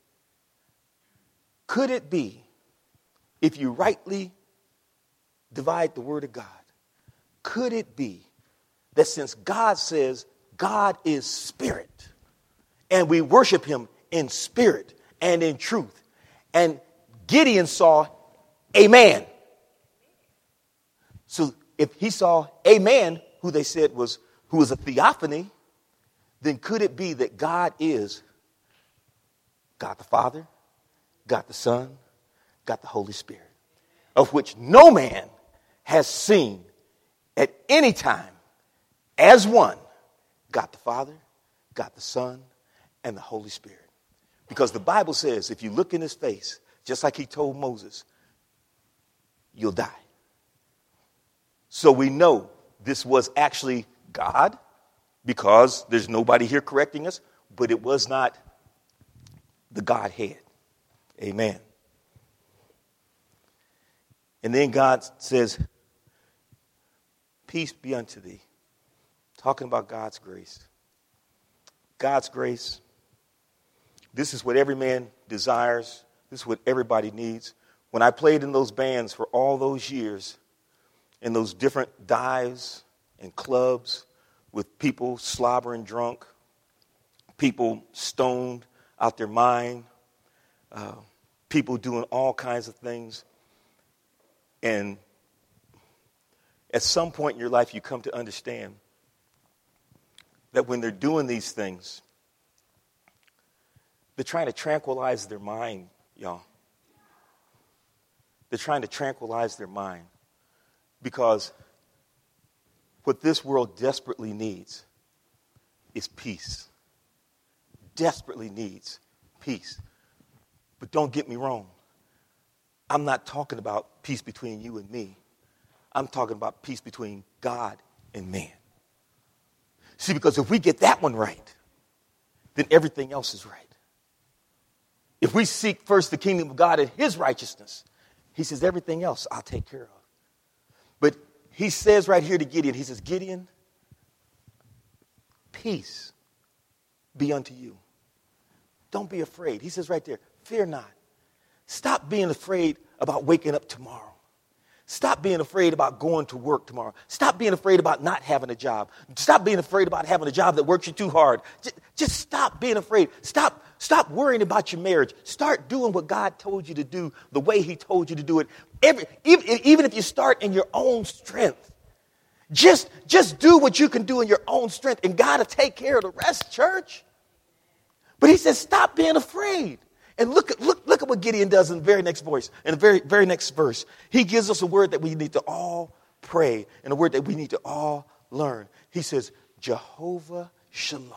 Could it be, if you rightly divide the word of God, could it be that since God says God is spirit, and we worship him in spirit and in truth, and Gideon saw a man. So if he saw a man who they said who was a theophany, then could it be that God is God the Father, God the Son, God the Holy Spirit, of which no man has seen at any time as one, God the Father, God the Son, and the Holy Spirit. Because the Bible says if you look in his face, just like he told Moses, you'll die. So we know this was actually God, because there's nobody here correcting us, but it was not the Godhead. Amen. And then God says, peace be unto thee. Talking about God's grace. God's grace. This is what every man desires. This is what everybody needs. When I played in those bands for all those years, in those different dives and clubs with people slobbering drunk, people stoned out their mind, people doing all kinds of things. And at some point in your life, you come to understand that when they're doing these things, they're trying to tranquilize their mind, y'all. They're trying to tranquilize their mind, because what this world desperately needs is peace. Desperately needs peace. But don't get me wrong. I'm not talking about peace between you and me. I'm talking about peace between God and man. See, because if we get that one right, then everything else is right. If we seek first the kingdom of God and his righteousness, he says everything else I'll take care of. But he says right here to Gideon, he says, Gideon, peace be unto you. Don't be afraid. He says right there, fear not. Stop being afraid about waking up tomorrow. Stop being afraid about going to work tomorrow. Stop being afraid about not having a job. Stop being afraid about having a job that works you too hard. Just stop being afraid. Stop worrying about your marriage. Start doing what God told you to do the way he told you to do it. Even if you start in your own strength. Just do what you can do in your own strength, and God will take care of the rest, church. But he says, stop being afraid. And look at what Gideon does in the very next voice, in the very next verse. He gives us a word that we need to all pray and a word that we need to all learn. He says, Jehovah Shalom.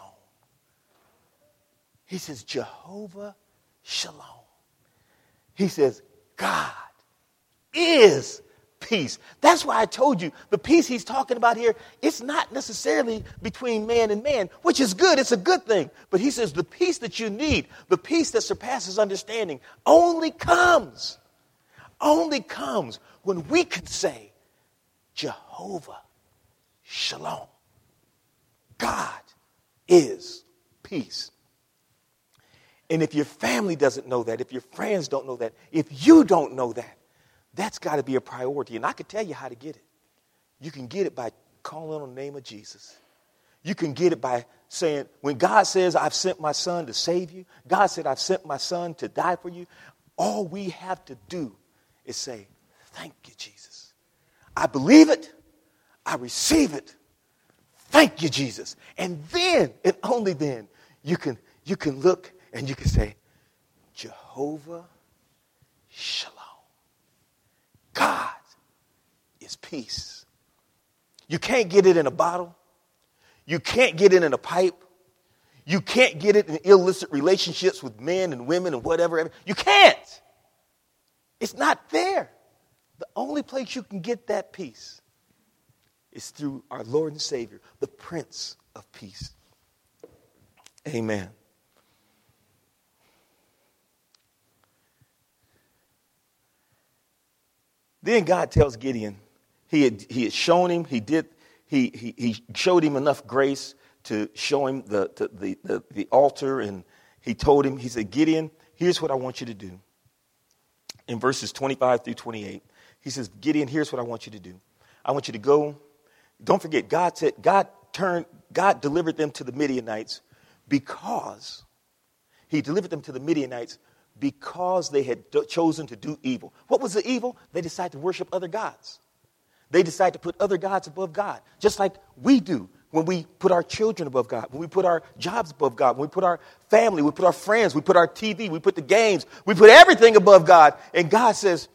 He says, Jehovah Shalom. He says, God is peace. That's why I told you the peace he's talking about here, it's not necessarily between man and man, which is good. It's a good thing. But he says the peace that you need, the peace that surpasses understanding, only comes when we can say, Jehovah Shalom. God is peace. And if your family doesn't know that, if your friends don't know that, if you don't know that, that's got to be a priority. And I can tell you how to get it. You can get it by calling on the name of Jesus. You can get it by saying, when God says, I've sent my son to save you, God said, I've sent my son to die for you, all we have to do is say, thank you, Jesus. I believe it. I receive it. Thank you, Jesus. And then, and only then, you can look and you can say, Jehovah Shalom. God is peace. You can't get it in a bottle. You can't get it in a pipe. You can't get it in illicit relationships with men and women and whatever. You can't. It's not there. The only place you can get that peace is through our Lord and Savior, the Prince of Peace. Amen. Then God tells Gideon, he had shown him, he showed him enough grace to show him the altar, and he told him, he said, Gideon, here's what I want you to do. In verses 25 through 28, he says, Gideon, here's what I want you to do. I want you to go. Don't forget, God delivered them to the Midianites because they had chosen to do evil. What was the evil? They decided to worship other gods. They decided to put other gods above God, just like we do when we put our children above God, when we put our jobs above God, when we put our family, we put our friends, we put our TV, we put the games, we put everything above God. And God says,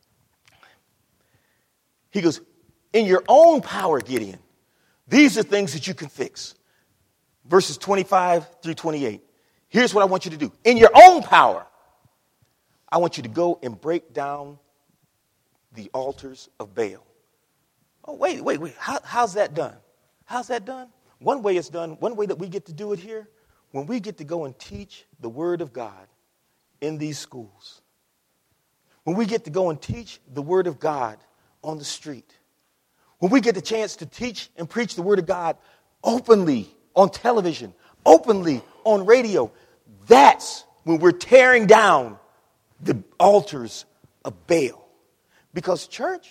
he goes, in your own power, Gideon, these are things that you can fix. Verses 25 through 28. Here's what I want you to do. In your own power, I want you to go and break down the altars of Baal. Oh, wait. How's that done? How's that done? One way it's done, one way that we get to do it here, when we get to go and teach the Word of God in these schools. When we get to go and teach the Word of God on the street. When we get the chance to teach and preach the Word of God openly on television, openly on radio, that's when we're tearing down the altars of Baal. Because church,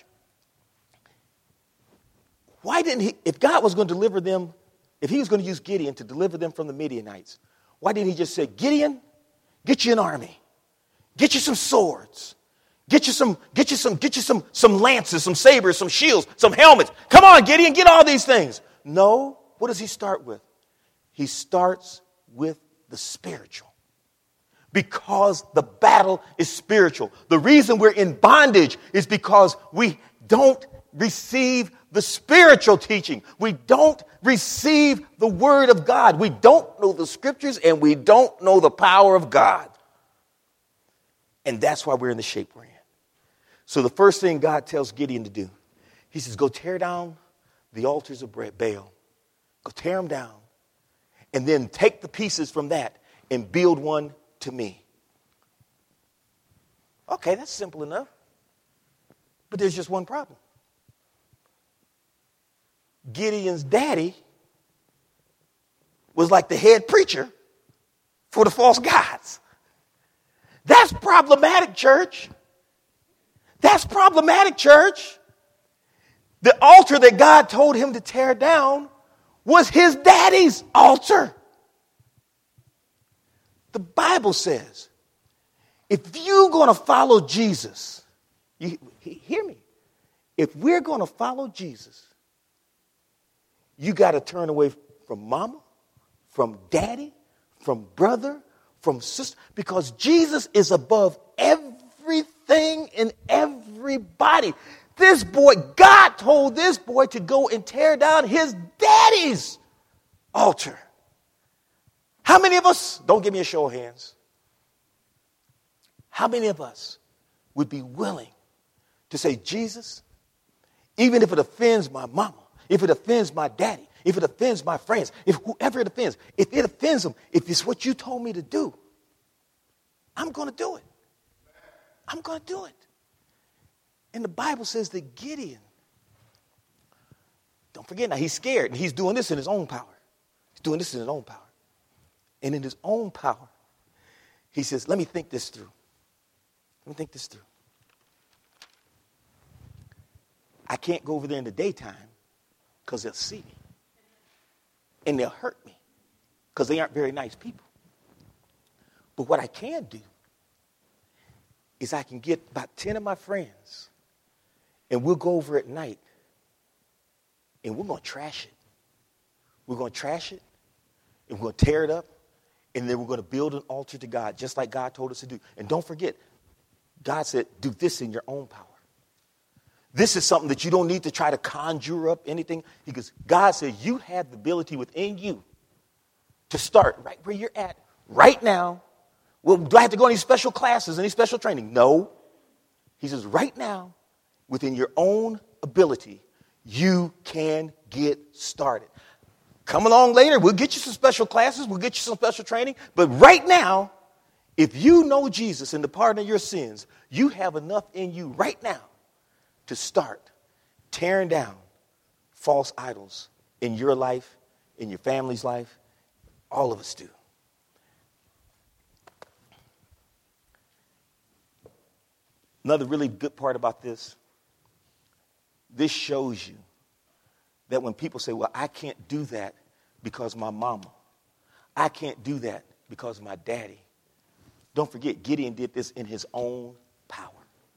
why didn't he, if God was going to deliver them, if he was going to use Gideon to deliver them from the Midianites, why didn't he just say, Gideon, get you an army, get you some swords, get you some lances, some sabers, some shields, some helmets. Come on, Gideon, get all these things. No, what does he start with? He starts with the spiritual. Because the battle is spiritual. The reason we're in bondage is because we don't receive the spiritual teaching. We don't receive the Word of God. We don't know the Scriptures, and we don't know the power of God. And that's why we're in the shape we're in. So the first thing God tells Gideon to do, he says, go tear down the altars of Baal. Go tear them down. And then take the pieces from that and build one to me. Okay, that's simple enough. But there's just one problem. Gideon's daddy was like the head preacher for the false gods. That's problematic, church. That's problematic, church. The altar that God told him to tear down was his daddy's altar. The Bible says, if you're going to follow Jesus, hear me. If we're going to follow Jesus, you got to turn away from mama, from daddy, from brother, from sister, because Jesus is above everything and everybody. This boy, God told this boy to go and tear down his daddy's altar. How many of us, don't give me a show of hands, how many of us would be willing to say, Jesus, even if it offends my mama, if it offends my daddy, if it offends my friends, if whoever it offends them, if it's what you told me to do, I'm going to do it. I'm going to do it. And the Bible says that Gideon, don't forget now, he's scared, and he's doing this in his own power. He's doing this in his own power. And in his own power, he says, let me think this through. Let me think this through. I can't go over there in the daytime because they'll see me. And they'll hurt me because they aren't very nice people. But what I can do is I can get about 10 of my friends and we'll go over at night and we're going to trash it. We're going to trash it and we're going to tear it up and then we're going to build an altar to God just like God told us to do. And don't forget, God said, do this in your own power. This is something that you don't need to try to conjure up anything. Because God said you have the ability within you to start right where you're at right now. Well, do I have to go any special classes, any special training? No. He says right now, within your own ability, you can get started. Come along later. We'll get you some special classes. We'll get you some special training. But right now, if you know Jesus and the pardon of your sins, you have enough in you right now to start tearing down false idols in your life, in your family's life. All of us do. Another really good part about this shows you that when people say, well, I can't do that because my mama, I can't do that because my daddy. Don't forget, Gideon did this in his own power.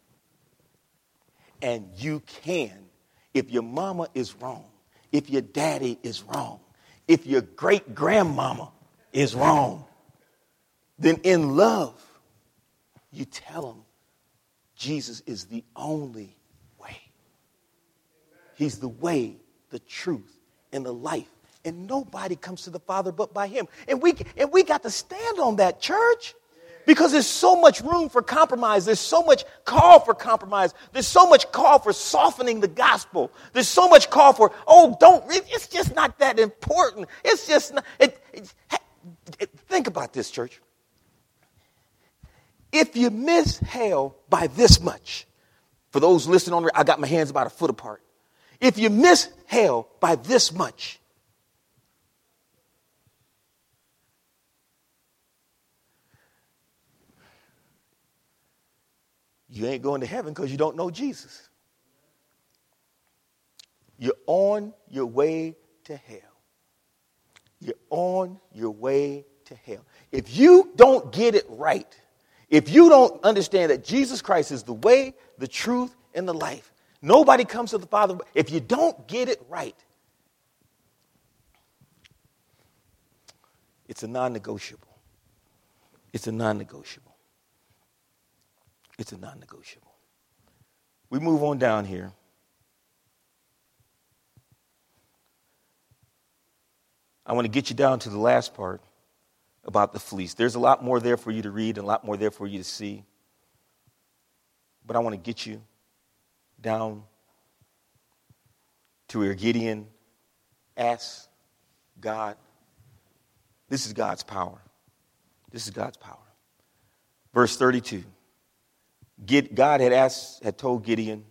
And you can, if your mama is wrong, if your daddy is wrong, if your great-grandmama is wrong, then in love, you tell them Jesus is the only way. He's the way, the truth, and the life. And nobody comes to the Father but by him. And we got to stand on that, church. Because there's so much room for compromise. There's so much call for compromise. There's so much call for softening the gospel. There's so much call for, it's just not that important. It's just not. Think about this, church. If you miss hell by this much, for those listening on, I got my hands about a foot apart. If you miss hell by this much, you ain't going to heaven because you don't know Jesus. You're on your way to hell. You're on your way to hell. If you don't get it right, if you don't understand that Jesus Christ is the way, the truth, and the life, nobody comes to the Father. If you don't get it right, it's a non-negotiable. It's a non-negotiable. It's a non-negotiable. We move on down here. I want to get you down to the last part about the fleece. There's a lot more there for you to read and a lot more there for you to see. But I want to get you down to where Gideon asks God. This is God's power. This is God's power. Verse 32. God had told Gideon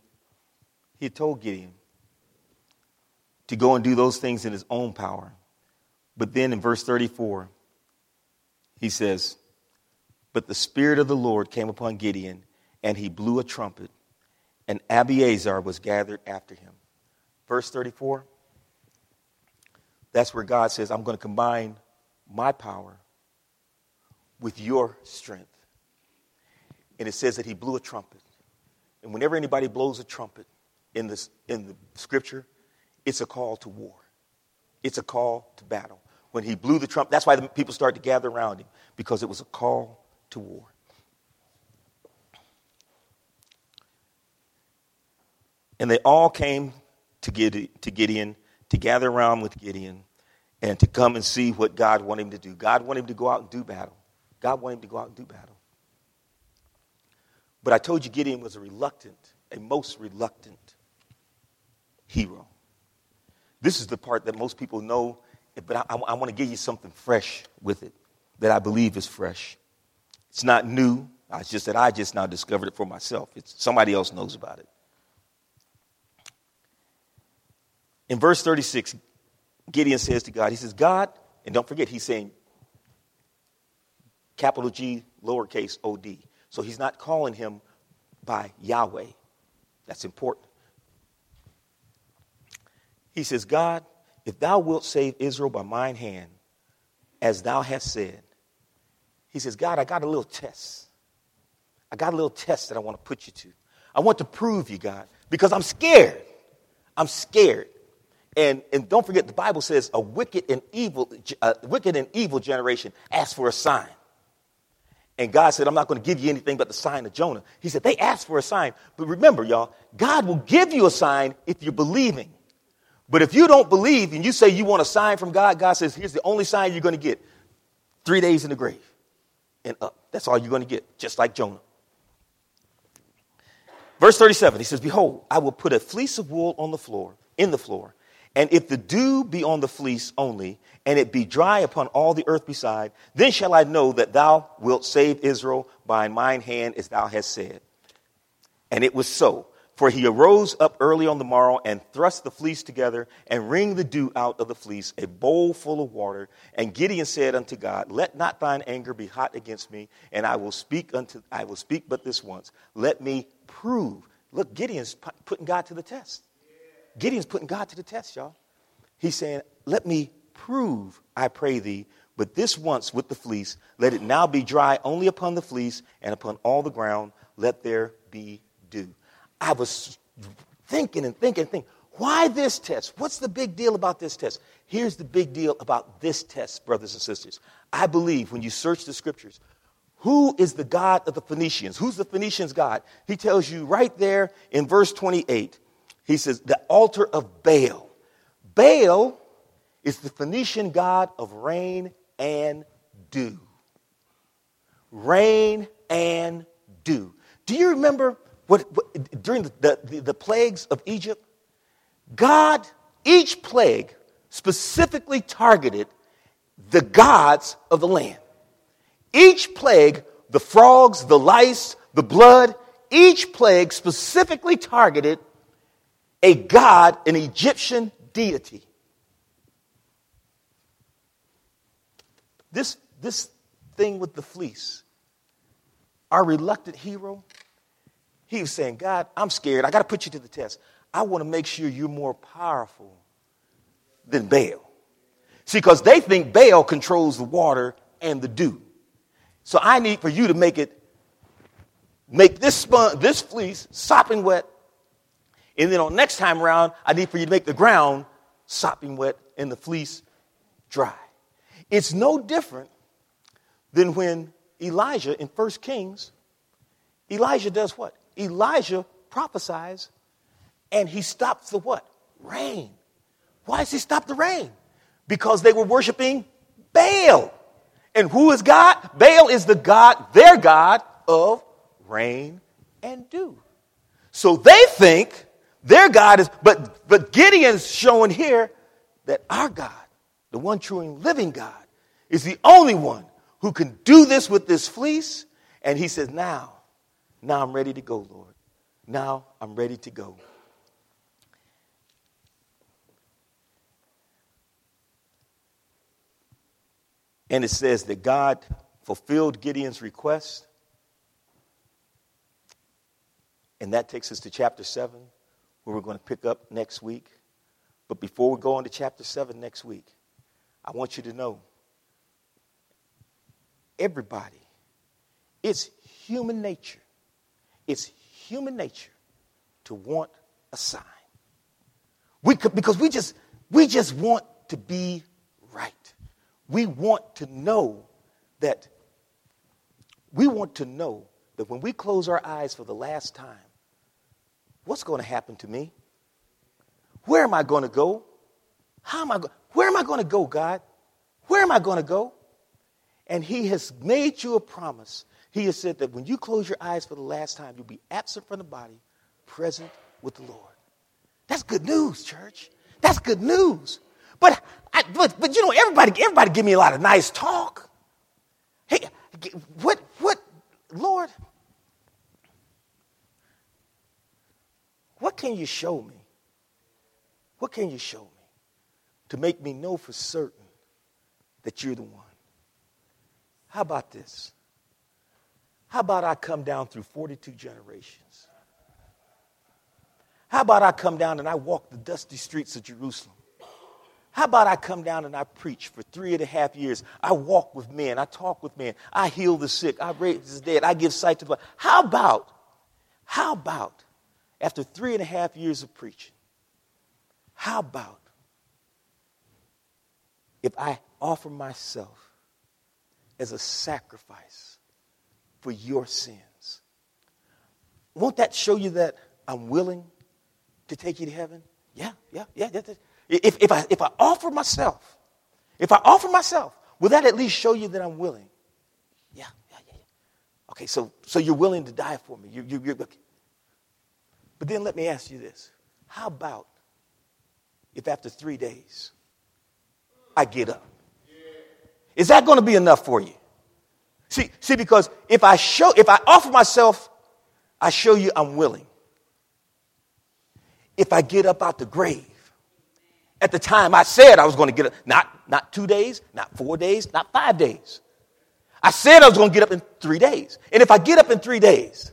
to go and do those things in his own power. But then in verse 34, he says, but the Spirit of the Lord came upon Gideon, and he blew a trumpet, and Abiathar was gathered after him. Verse 34, that's where God says, I'm going to combine my power with your strength. And it says that he blew a trumpet. And whenever anybody blows a trumpet in the scripture, it's a call to war. It's a call to battle. when he blew the trumpet. That's why the people started to gather around him, because it was a call to war. And they all came to Gideon, to gather around with Gideon, and to come and see what God wanted him to do. God wanted him to go out and do battle. God wanted him to go out and do battle. But I told you Gideon was a most reluctant hero. This is the part that most people know, but I want to give you something fresh with it that I believe is fresh. It's not new. It's just that I just now discovered it for myself. Somebody else knows about it. In verse 36, Gideon says to God, he says, God, and don't forget, he's saying capital G, lowercase O-D. So he's not calling him by Yahweh. That's important. He says, God, if thou wilt save Israel by mine hand, as thou hast said. He says, God, I got a little test. I got a little test that I want to put you to. I want to prove you, God, because I'm scared. I'm scared. And don't forget, the Bible says a wicked and evil generation asks for a sign. And God said, I'm not going to give you anything but the sign of Jonah. He said, they asked for a sign. But remember, y'all, God will give you a sign if you're believing. But if you don't believe and you say you want a sign from God, God says, here's the only sign you're going to get. 3 days in the grave and up. That's all you're going to get, just like Jonah. Verse 37, he says, behold, I will put a fleece of wool in the floor. And if the dew be on the fleece only, and it be dry upon all the earth beside, then shall I know that thou wilt save Israel by mine hand, as thou hast said. And it was so. For he arose up early on the morrow and thrust the fleece together and wringed the dew out of the fleece, a bowl full of water. And Gideon said unto God, let not thine anger be hot against me, and I will speak but this once. Let me prove. Look, Gideon's putting God to the test. Gideon's putting God to the test, y'all. He's saying, let me prove, I pray thee, but this once with the fleece, let it now be dry only upon the fleece, and upon all the ground let there be dew. I was thinking, why this test? What's the big deal about this test? Here's the big deal about this test, brothers and sisters. I believe when you search the scriptures, who is the God of the Phoenicians? Who's the Phoenicians' God? He tells you right there in verse 28. He says, the altar of Baal. Baal is the Phoenician god of rain and dew. Rain and dew. Do you remember what during the plagues of Egypt? God, each plague specifically targeted the gods of the land. Each plague, the frogs, the lice, the blood, each plague specifically targeted a god, an Egyptian deity. This thing with the fleece, our reluctant hero, he was saying, God, I'm scared. I got to put you to the test. I want to make sure you're more powerful than Baal. See, because they think Baal controls the water and the dew. So I need for you to make this fleece sopping wet. And then on next time around, I need for you to make the ground sopping wet and the fleece dry. It's no different than when Elijah in 1 Kings, Elijah does what? Elijah prophesies and he stops the what? Rain. Why does he stop the rain? Because they were worshiping Baal. And who is God? Baal is the god, their god of rain and dew. So they think their God is, but Gideon's showing here that our God, the one true and living God, is the only one who can do this with this fleece. And he says, now I'm ready to go, Lord. Now I'm ready to go. And it says that God fulfilled Gideon's request. And that takes us to chapter 7, where we're going to pick up next week. But before we go on to chapter 7 next week, I want you to know, everybody, it's human nature. It's human nature to want a sign. Because we just want to be right. we want to know that when we close our eyes for the last time, what's going to happen to me? Where am I going to go? Where am I going to go, God? Where am I going to go? And he has made you a promise. He has said that when you close your eyes for the last time, you'll be absent from the body, present with the Lord. That's good news, church. That's good news. But you know, everybody give me a lot of nice talk. Hey, what, Lord? What can you show me? What can you show me to make me know for certain that you're the one? How about this? How about I come down through 42 generations? How about I come down and I walk the dusty streets of Jerusalem? How about I come down and I preach for 3.5 years? I walk with men. I talk with men. I heal the sick. I raise the dead. I give sight to the blind. How about after 3.5 years of preaching, how about if I offer myself as a sacrifice for your sins? Won't that show you that I'm willing to take you to heaven? Yeah. If I offer myself, will that at least show you that I'm willing? Yeah. Okay, so you're willing to die for me. You're okay. But then let me ask you this. How about if after 3 days I get up? Is that going to be enough for you? See, because if I offer myself, I show you I'm willing. If I get up out the grave, at the time I said I was going to get up, not 2 days, not 4 days, not 5 days. I said I was going to get up in 3 days. And if I get up in 3 days,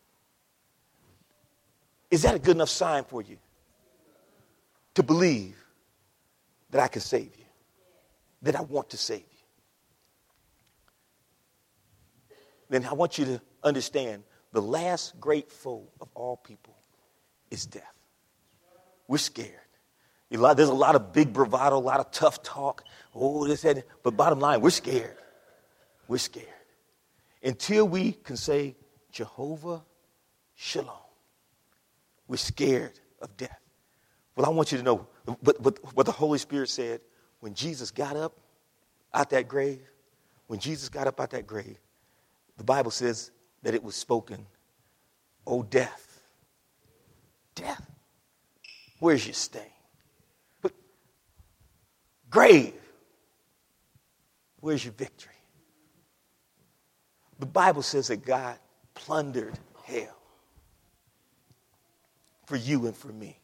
is that a good enough sign for you to believe that I can save you, that I want to save you? Then I want you to understand the last great foe of all people is death. We're scared. There's a lot of big bravado, a lot of tough talk. Oh, this, that. But bottom line, we're scared. We're scared. Until we can say, Jehovah Shalom, we're scared of death. Well, I want you to know what the Holy Spirit said when Jesus got up out that grave. When Jesus got up out that grave, the Bible says that it was spoken, "Oh, death, death, where's your sting? But grave, where's your victory?" The Bible says that God plundered hell for you and for me.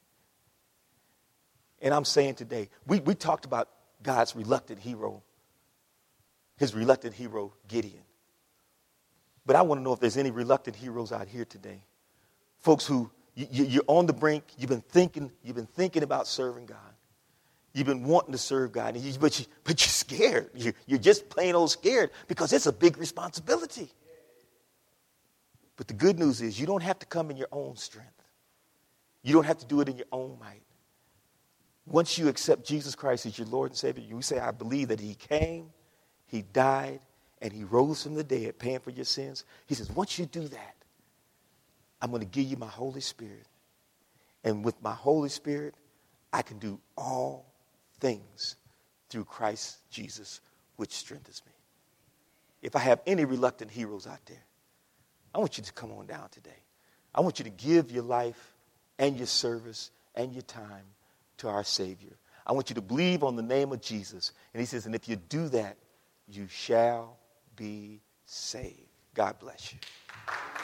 And I'm saying today, we talked about God's reluctant hero, his reluctant hero, Gideon. But I want to know if there's any reluctant heroes out here today. Folks who, you're on the brink, you've been thinking about serving God. You've been wanting to serve God, but you're scared. You're just plain old scared because it's a big responsibility. But the good news is you don't have to come in your own strength. You don't have to do it in your own might. Once you accept Jesus Christ as your Lord and Savior, you say, I believe that he came, he died, and he rose from the dead, paying for your sins. He says, once you do that, I'm going to give you my Holy Spirit. And with my Holy Spirit, I can do all things through Christ Jesus, which strengthens me. If I have any reluctant heroes out there, I want you to come on down today. I want you to give your life and your service and your time to our Savior. I want you to believe on the name of Jesus. And he says, and if you do that, you shall be saved. God bless you.